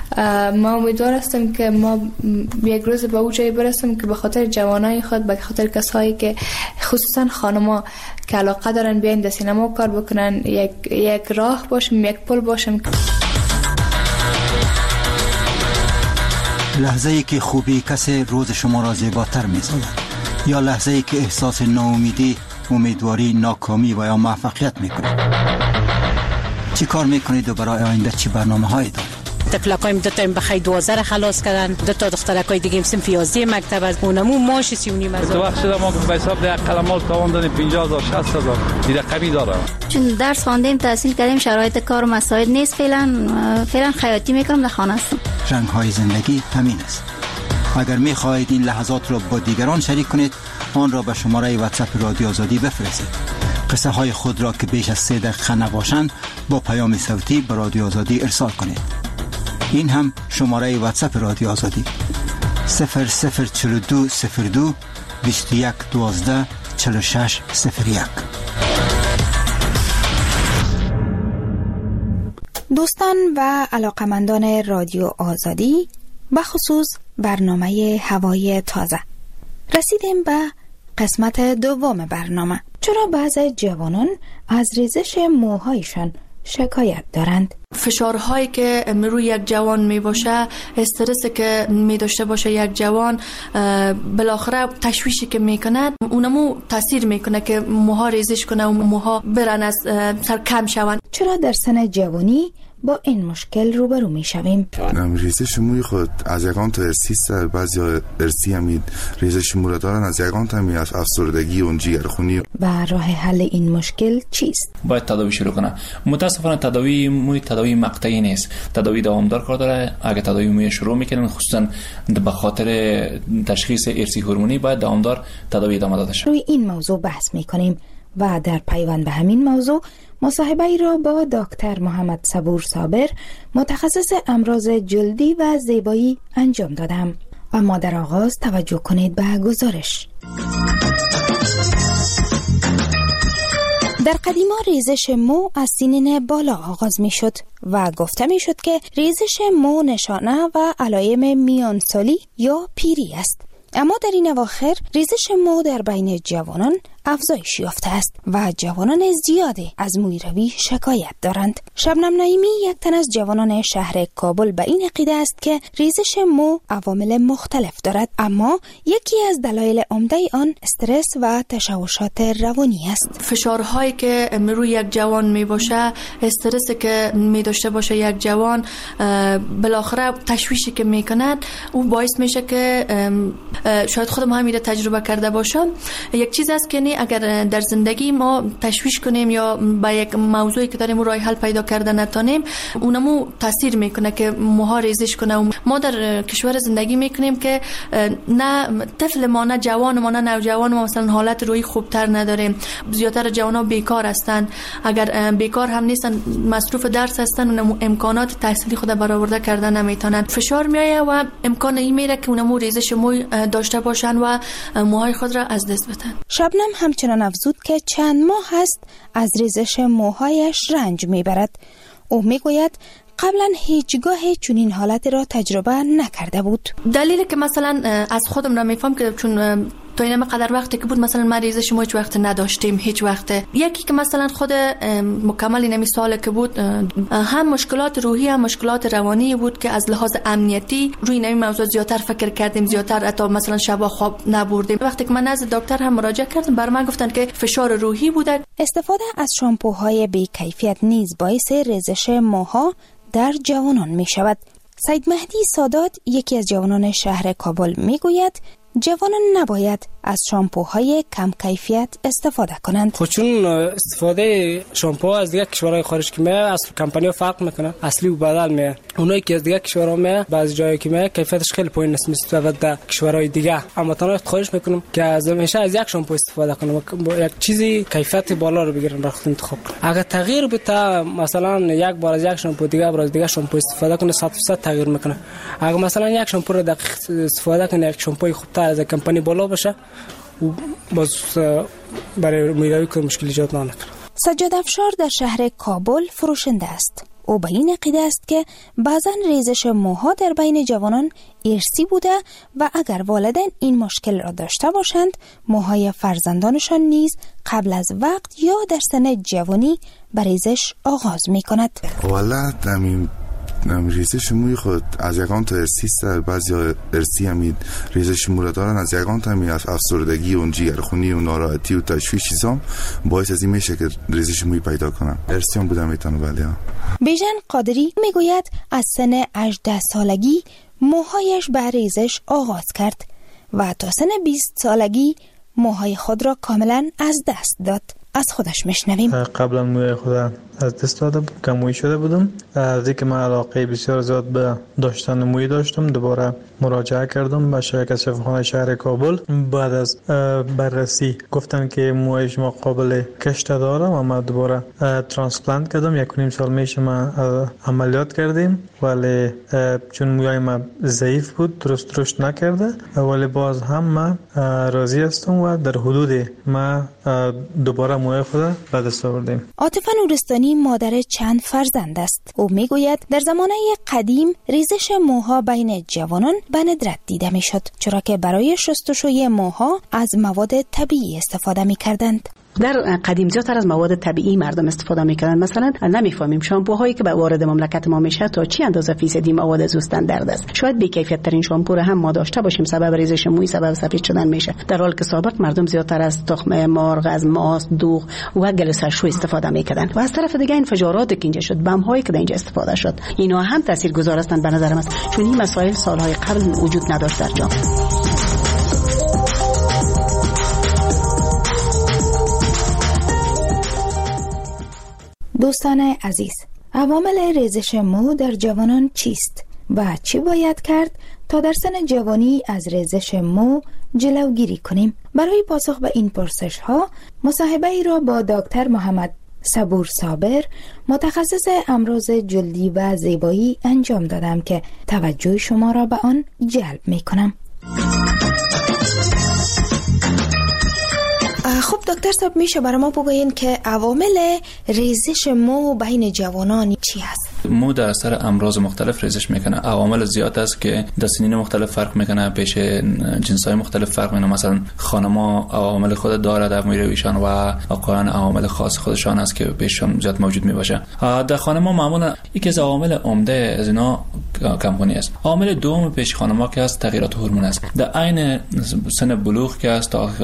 ما امیدوار هستم که ما یک روز به اون جایی برسیم که به خاطر جوانای خود، به خاطر کسایی که خصوصا خانما که علاقه دارن بیان در سینما کار بکنن، یک یک راه باشیم، یک پل باشیم. لحظه ای که خوبی کسی روز شما را زیباتر می‌سازد، یا لحظه ای که احساس ناامیدی، امیدواری، ناکامی و یا موفقیت می‌کنید. چی کار می‌کنید و برای آینده چی برنامه‌هایی دارید؟ تفلقایم دو تا بخای دوازده را خلاص کردن، دو تا دخترکای دیگه هم صنف یازده مکتب از اونمو ماش سی و نیم هزار. تو وقت شده ما به حساب ده قلمال تواندن پنجاه هزار شصت هزار دیگه قوی داره. چون درس خواندیم، تحصیل کردیم، شرایط کار مساعد نیست. فعلا فعلا خیاطی میکنم، در خانه هستم. رنگ های زندگی همین است. اگر میخواهید این لحظات را با دیگران شریک کنید، آن را به شماره واتساپ رادیو آزادی بفرستید. قصه های خود را که بیش از سه دقیقه نباشند با پیام صوتی به رادیو آزادی ارسال کنید. این هم شماره واتساپ رادیو آزادی صفر صفر چهل و دو صفر دو بیست و یک دوازده چهل و شش صفر یک. دوستان و علاقمندان رادیو آزادی، بخصوص برنامه هوای تازه، رسیدیم به قسمت دوم برنامه. چرا بعضی جوانان از ریزش موهایشان شکایت دارند؟ فشارهایی که روی یک جوان می باشه، استرسی که می داشته باشه یک جوان، بالاخره تشویشی که می کند اونمو تاثیر می کنه که موها ریزش کنه و موها برن از سر کم شوند. چرا در سن جوانی با این مشکل روبرو می شویم؟ ریزش موی خود از یگان تا ارسی است، بعضی ارسی هم ریزش مو را دارن، از یگان تا همی از افسردگی و جگرخونی. و راه حل این مشکل چیست؟ باید تداوی شروع کنه. متاسفانه تداوی موی تداوی مقطعی نیست، تداوی دوامدار کار داره. اگه تداوی موی شروع میکنن، خصوصا به خاطر تشخیص ارسی هورمونی، باید دوامدار تداوی ادامه داده شه. روی این موضوع بحث میکنیم و در پیوند به همین موضوع مصاحبه ای را با دکتر محمد صبور صابر، متخصص امراض جلدی و زیبایی انجام دادم. اما در آغاز توجه کنید به گزارش. در قدیما ریزش مو از سنین بالا آغاز می شد و گفته می شد که ریزش مو نشانه و علائم میانسالی یا پیری است. اما در این اواخر ریزش مو در بین جوانان افزایش یافته است و جوانان زیادی از مویروی شکایت دارند. شبنم نعیمی، یک تن از جوانان شهر کابل، به این عقیده است که ریزش مو عوامل مختلف دارد، اما یکی از دلایل عمده آن استرس و تشوشات روانی است. فشارهایی که روی یک جوان می باشه، استرسی که می داشته باشه یک جوان، بالاخره تشویشی که می کند او باعث میشه که شاید خودم هم میره تجربه کرده باشم. یک چیز است که اگر در زندگی ما تشویش کنیم یا با یک موضوعی که داریم راه حل پیدا کرده نتونیم، اونمو تاثیر میکنه که موها ریزش کنه. و ما در کشور زندگی میکنیم که نه طفل ما، نه جوان ما، نه نوجوان ما مثلا حالت روحی خوبتر نداریم. زیادتر جوانا بیکار هستن، اگر بیکار هم نیستن مصروف درس هستن و امکانات تحصیلی خود برآورده کردن نمیتونن. فشار میایه و امکان این میره که اونمو ریزش موی داشته باشن و موهای خود را از دست بدن. شبنم همچنان افزود که چند ماه هست از ریزش موهایش رنج میبرد. او میگوید قبلا هیچگاه چنین حالت را تجربه نکرده بود. دلیلی که مثلا از خودم را میفهم که چون تا این مقدر وقتی که بود مثلا ما ریزش مو هیچ وقت نداشتیم، هیچ وقت. یکی که مثلا خود مکمل نمی سال که بود، هم مشکلات روحی هم مشکلات روانی بود که از لحاظ امنیتی روی نمی موضوع زیادتر فکر کردیم، زیادتر حتی مثلا شب خواب نبردیم. وقتی که من نزد دکتر هم مراجعه کردم، بر من گفتن که فشار روحی بوده. استفاده از شامپوهای بی کیفیت نیز باعث ریزش موها در جوانان می شود. سید مهدی سادات، یکی از جوانان شهر کابل، می گوید جوانان نباید از شامپوهای کم کیفیت استفاده کنند. خود چون استفاده شامپو از دیگه کشورهای خارج که میاد از کمپانی فرق میکنه، اصلی و بدل میاد. اونایی که از دیگه کشورها میاد بعضی جایی که میاد کیفیتش خیلی پایین است نسبت به کشورهای دیگه. اما تنها خواهش میکنم که از همیشه از یک شامپو استفاده کنم، یک چیزی کیفیت بالا رو بگیرن برای خود انتخاب کنن. اگر تغییر بده، مثلا یک بار از یک شامپو دیگه بار از دیگه شامپو استفاده کنه، صد درصد تغییر میکنه. اگر مثلا یک شامپو رو دقیق استفاده کنه، یک شامپوی خوبتر از کمپانی بالا باشه، باز برای میروی که مشکل ایجاد نکنه. سجاد افشار در شهر کابل فروشنده است. او به این عقیده است که بعضا ریزش موها در بین جوانان ارثی بوده و اگر والدین این مشکل را داشته باشند، موهای فرزندانشان نیز قبل از وقت یا در سن جوانی به ریزش آغاز می کند. والله همین ریزش موی خود از یکان تا ارسی است، بعضی ارسی هم ریزش مو را دارن، از یکان تا همی از افسردگی و جگرخونی و ناراحتی و تشویش چیزام باعث از این میشه که ریزش موی پیدا کنن. ارسی هم بودم میتونه. ولی بیژن قادری میگوید از سن هجده سالگی موهایش به ریزش آغاز کرد و تا سن بیست سالگی موهای خود را کاملا از دست داد. از خودش میشنویم. قبلا موی خود از دست داده بود، کموی شده بودم. از اینکه من علاقه بسیار زیاد به داشتن موی داشتم، دوباره مراجعه کردم به شرکت شفاخانه شهر کابل. بعد از بررسی گفتن که موی شما قابل کشت داره و ما دوباره ترانسپلانت کردم. یک و نیم سال میشه ما عملیات کردیم، ولی چون موی ما ضعیف بود درست رشد نکرده، ولی باز هم ما راضی هستم و در حدود ما دوباره موی خود به دست آوردیم. عاطفه نورستانی مادر چند فرزند است. او میگوید در زمانه قدیم ریزش موها بین جوانان به ندرت دیده میشد، چرا که برای شستشوی موها از مواد طبیعی استفاده میکردند. در قدیم زیادتر از مواد طبیعی مردم استفاده میکنن. مثلا نمیفهمیم شامپوهایی که به وارد مملکت ما میشه تا چی اندازه فیصدی مواد زوستن درد است. شاید بی کیفیت ترین شامپو هم ما داشته باشیم، سبب ریزش موی، سبب سفید شدن میشه، در حالی که سابق مردم زیادتر از تخم مرغ، از ماست، دوغ و گل سرشو استفاده میکردن. و از طرف دیگه انفجارات که اینجا شد، بم هایی که اینجا استفاده شد، اینا هم تاثیرگذار هستند به نظر من، چون این مسائل سالهای قبل وجود نداشت در جامعه. دوستان عزیز، عوامل ریزش مو در جوانان چیست و چی باید کرد تا در سن جوانی از ریزش مو جلوگیری کنیم؟ برای پاسخ به این پرسش ها مصاحبه ای را با دکتر محمد صبور صابر، متخصص امراض جلدی و زیبایی انجام دادم که توجه شما را به آن جلب می کنم. خب دکتر صاحب، میشه برای ما بگوین که عوامل ریزش مو بین جوانان چی هست؟ مو در اثر امراض مختلف ریزش میکنه. عوامل زیاد است که در سنین مختلف فرق میکنه، پیش جنسای مختلف فرق میکنه. مثلا خانم‌ها عوامل خود داره در موی رویشان و آقایان عوامل خاص خودشان است که پیششان زیاد موجود میباشه. در خانم‌ها معمولا یکی از عوامل عمده از اینا کمخونی است. عامل دوم پیش خانم‌ها که است تغییرات هورمون است. در عین سن بلوغ که است تا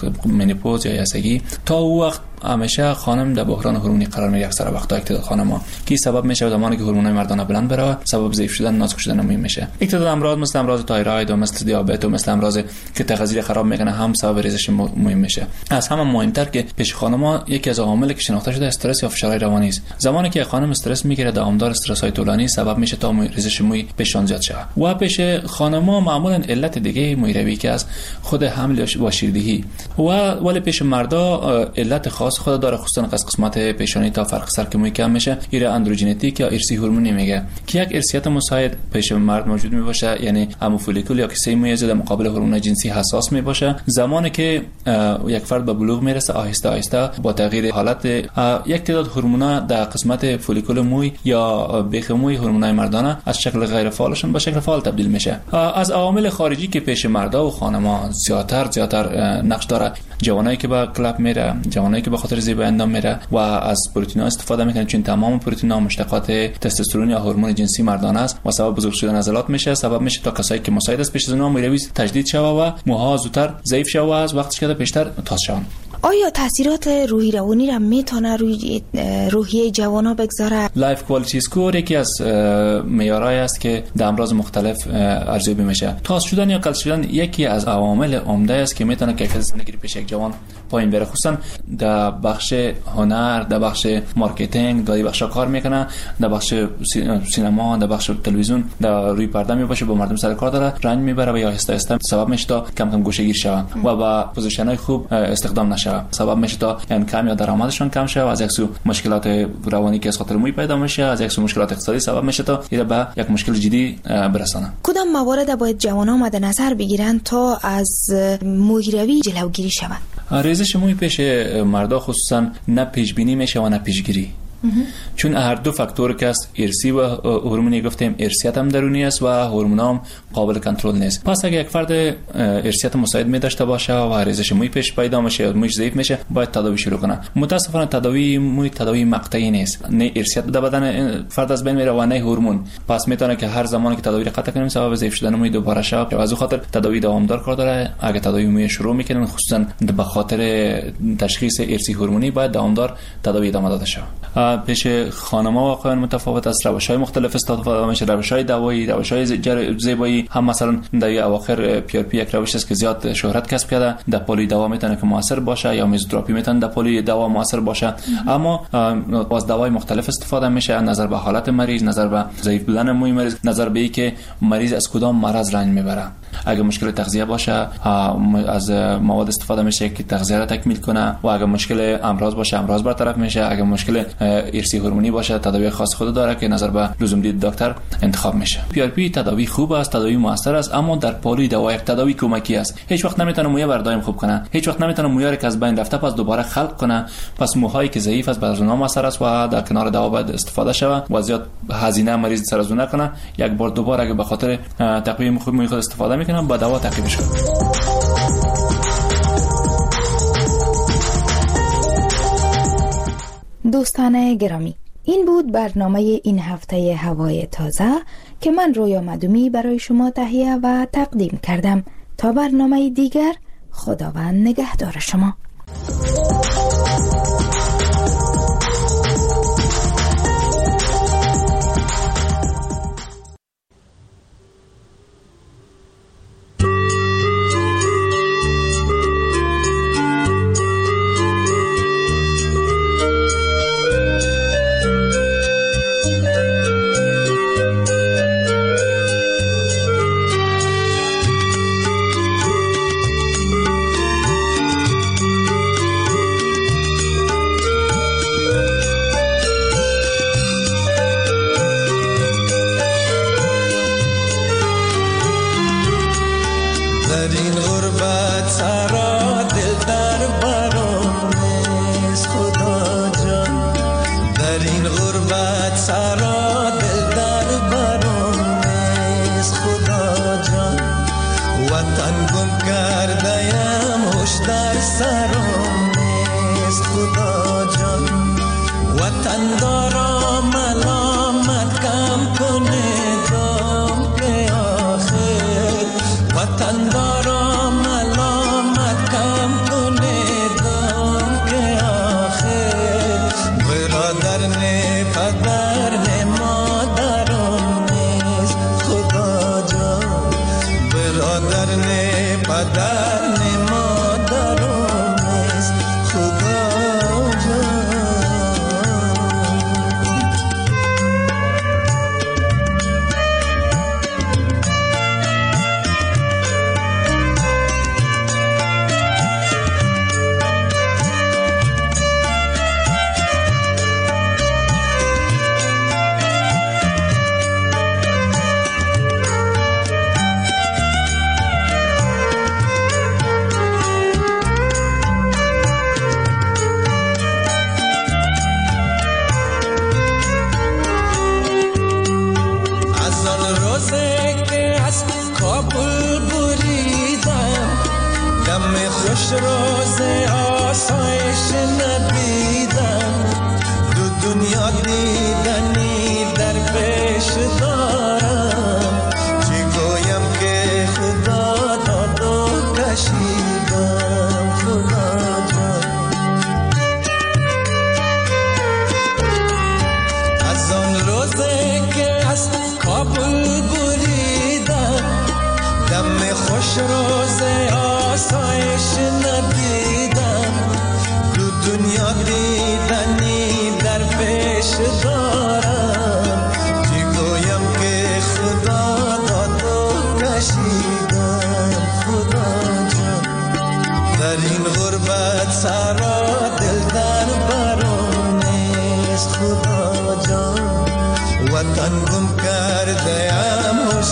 منوپوز یا یاسگی، تا او وقت همیشه خانم در بحران هورمونی قرار میگیره. اکثر وقتا اکتداد خانم‌ها کی سبب میشه زمانی که هورمونای مردانه بلند بره، سبب ضعیف شدن، نازک شدن موی میشه. اکتداد امراض مثل امراض تایروید و مثل دیابت و مثل امراض که تغذیه خراب میکنه هم سبب ریزش موی میشه. از همه مهمتر که پیش خانم‌ها یکی از عواملی که شناخته شده استرس یا فشار روانی است. زمانی که خانم استرس میگیره، دوامدار استرس‌های طولانی سبب میشه تا ریزش موی پیشان زیاد شه. و پیش خانم‌ها معمولا علت دیگه موی روی که از خود حمل و شیردهی و ولی پیش مردا علت خاص خود داره، خصوصا از قسمت پیشانی تا فرق سر که موی کم میشه. ایره اندروژنتیک یا ارثی هورمونی میگه که یک ارثیت مساعد پیش مرد موجود میباشه، یعنی همو فولیکول یا کیسه موی در مقابل هورمون جنسی حساس میباشه. زمانی که یک فرد به بلوغ میرسه، آهسته آهسته با تغییر حالت یک تعداد هورمونا در قسمت فولیکول موی یا بیخ موی، هورمونای مردانه از شکل غیر فعالشون به شکل فعال تبدیل میشه. از عوامل خارجی که پیش مردا و خانم‌ها زیاتر زیاتر نقش داره، جوانایی که با کلاب میره، جوانایی که به خاطر زیبایی اندام میره و از پروتئین‌ها استفاده میکنه، چون تمام پروتئین‌ها مشتقات تستوسترون یا هورمون جنسی مردانه است و سبب بزرگ شدن عضلات میشه. سبب میشه تا کسایی که مساعد است پیش از اونها موی روی تجدید شوه و موها زودتر ضعیف شوه و از وقتش که پیشتر تاز شون. آیا تاثیرات روحی روانی را میتونه روی روحیه جوانا بگذاره؟ لایف کوالیتی اسکور یکی از معیارهایی است که در امراض مختلف ارزیابی میشه. تاز شدن یا قلط شدن یکی از عوامل عمده است که میتونه کیفیت زندگی پیش یک جوان پایین بره، خصوصا در بخش هنر، در بخش مارکتینگ، در بخش کار میکنه، در بخش سینما، در بخش تلویزیون، در روی پرده میباشه، با مردم سر کار داره، رنج میبره و یا آهسته آهسته سبب میشه تا کم کم گوشه‌گیر شوه و با پوزیشن‌های خوب استخدام نشه. سبب میشه تا انکم یا درآمدشون کم شه و از یک سو مشکلات روانی که از خاطر موی پیدا میشه، از یک سو مشکلات اقتصادی سبب میشه تا اینا به یک مشکل جدی برسانه. کدام موارد باید جوانان مد نظر بگیرن تا از موی روی جلوگیری شود؟ ریزش موی پیش مردا خصوصا نه پیش بینی میشه و نه پیشگیری، چون هر دو فاکتور که است، ارثی و هورمونی گفتیم، ارثیت هم درونی است و هورمونام قابل کنترل نیست. پس اگه یک فرد ارثیت مساعد می داشته باشه و ریزش موی پیش پیدا میشه یا مویش ضعیف میشه، باید تداوی شروع کنه. متاسفانه تداوی موی تداوی مقطعی نیست، نه ارثیت در بدن فرد از بین میره و نه هورمون. پس میتونه که هر زمانی که تداوی قطع کنیم سبب ضعیف شدن موی دوباره شه. از خاطر تداوی دوامدار کار داره. اگه تداوی موی شروع میکنن، خصوصا به خاطر تشخیص ارثی هورمونی، باید دوامدار تداوی ادامه داده شه. پیش خانم‌ها واقعا متفاوت است. روش‌های مختلف استفاده میشه، روش‌های دوایی، روش‌های زیبایی. هم مثلا در اواخر پی آر پی یک روش است که زیاد شهرت کسب کرده. در پلی دوا میتونه که موثر باشه یا میزوتراپی میتونه در پلی دوا موثر باشه، اما از دوای مختلف استفاده میشه نظر به حالت مریض، نظر به ضعیف بودن موی مریض، نظر به اینکه مریض از کدام مرض رنج میبره. اگه مشکل تغذیه باشه از مواد استفاده میشه که تغذیه را تکمیل کنه، و اگه مشکل امراض باشه امراض برطرف میشه. اگه مشکل ارثی هورمونی باشه تداوی خاص خود داره که نظر به لزوم دید دکتر انتخاب میشه. پی آر پی تداوی خوب است، تداوی موثر است، اما در پالی دوا یک تداوی کمکی است. هیچ وقت نمیتونه موی بر دائم خوب کنه، هیچ وقت نمیتونه موی که از بین رفته پس دوباره خلق کنه. پس موهایی که ضعیف است بر زنا موثر است و در کنار دوا باید استفاده شود و زیاد هزینه مریض سر از نکنه. یک بار دوباره اگه به خاطر تقویم خوب موی خود استفاده میکنه با دوا تعقیبش کنه. دوستان گرامی، این بود برنامه این هفته هوای تازه که من رویا مدومی برای شما تهیه و تقدیم کردم. تا برنامه دیگر، خداوند نگهدار شما.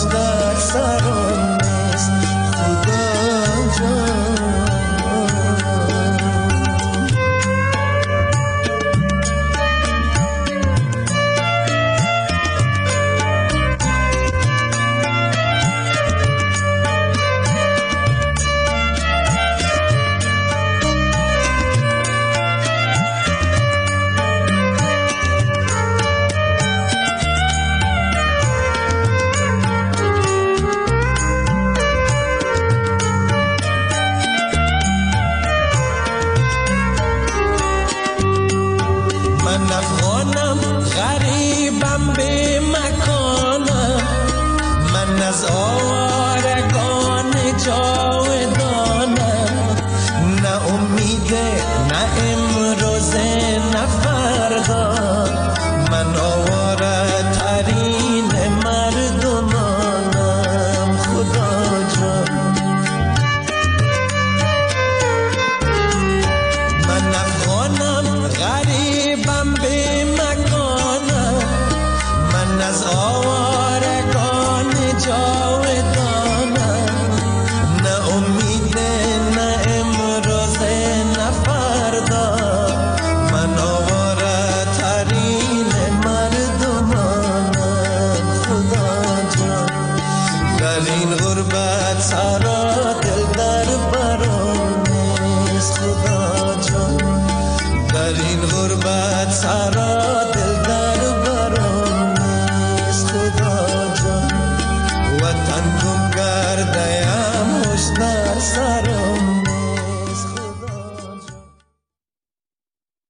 خدا جان در این غربت سرا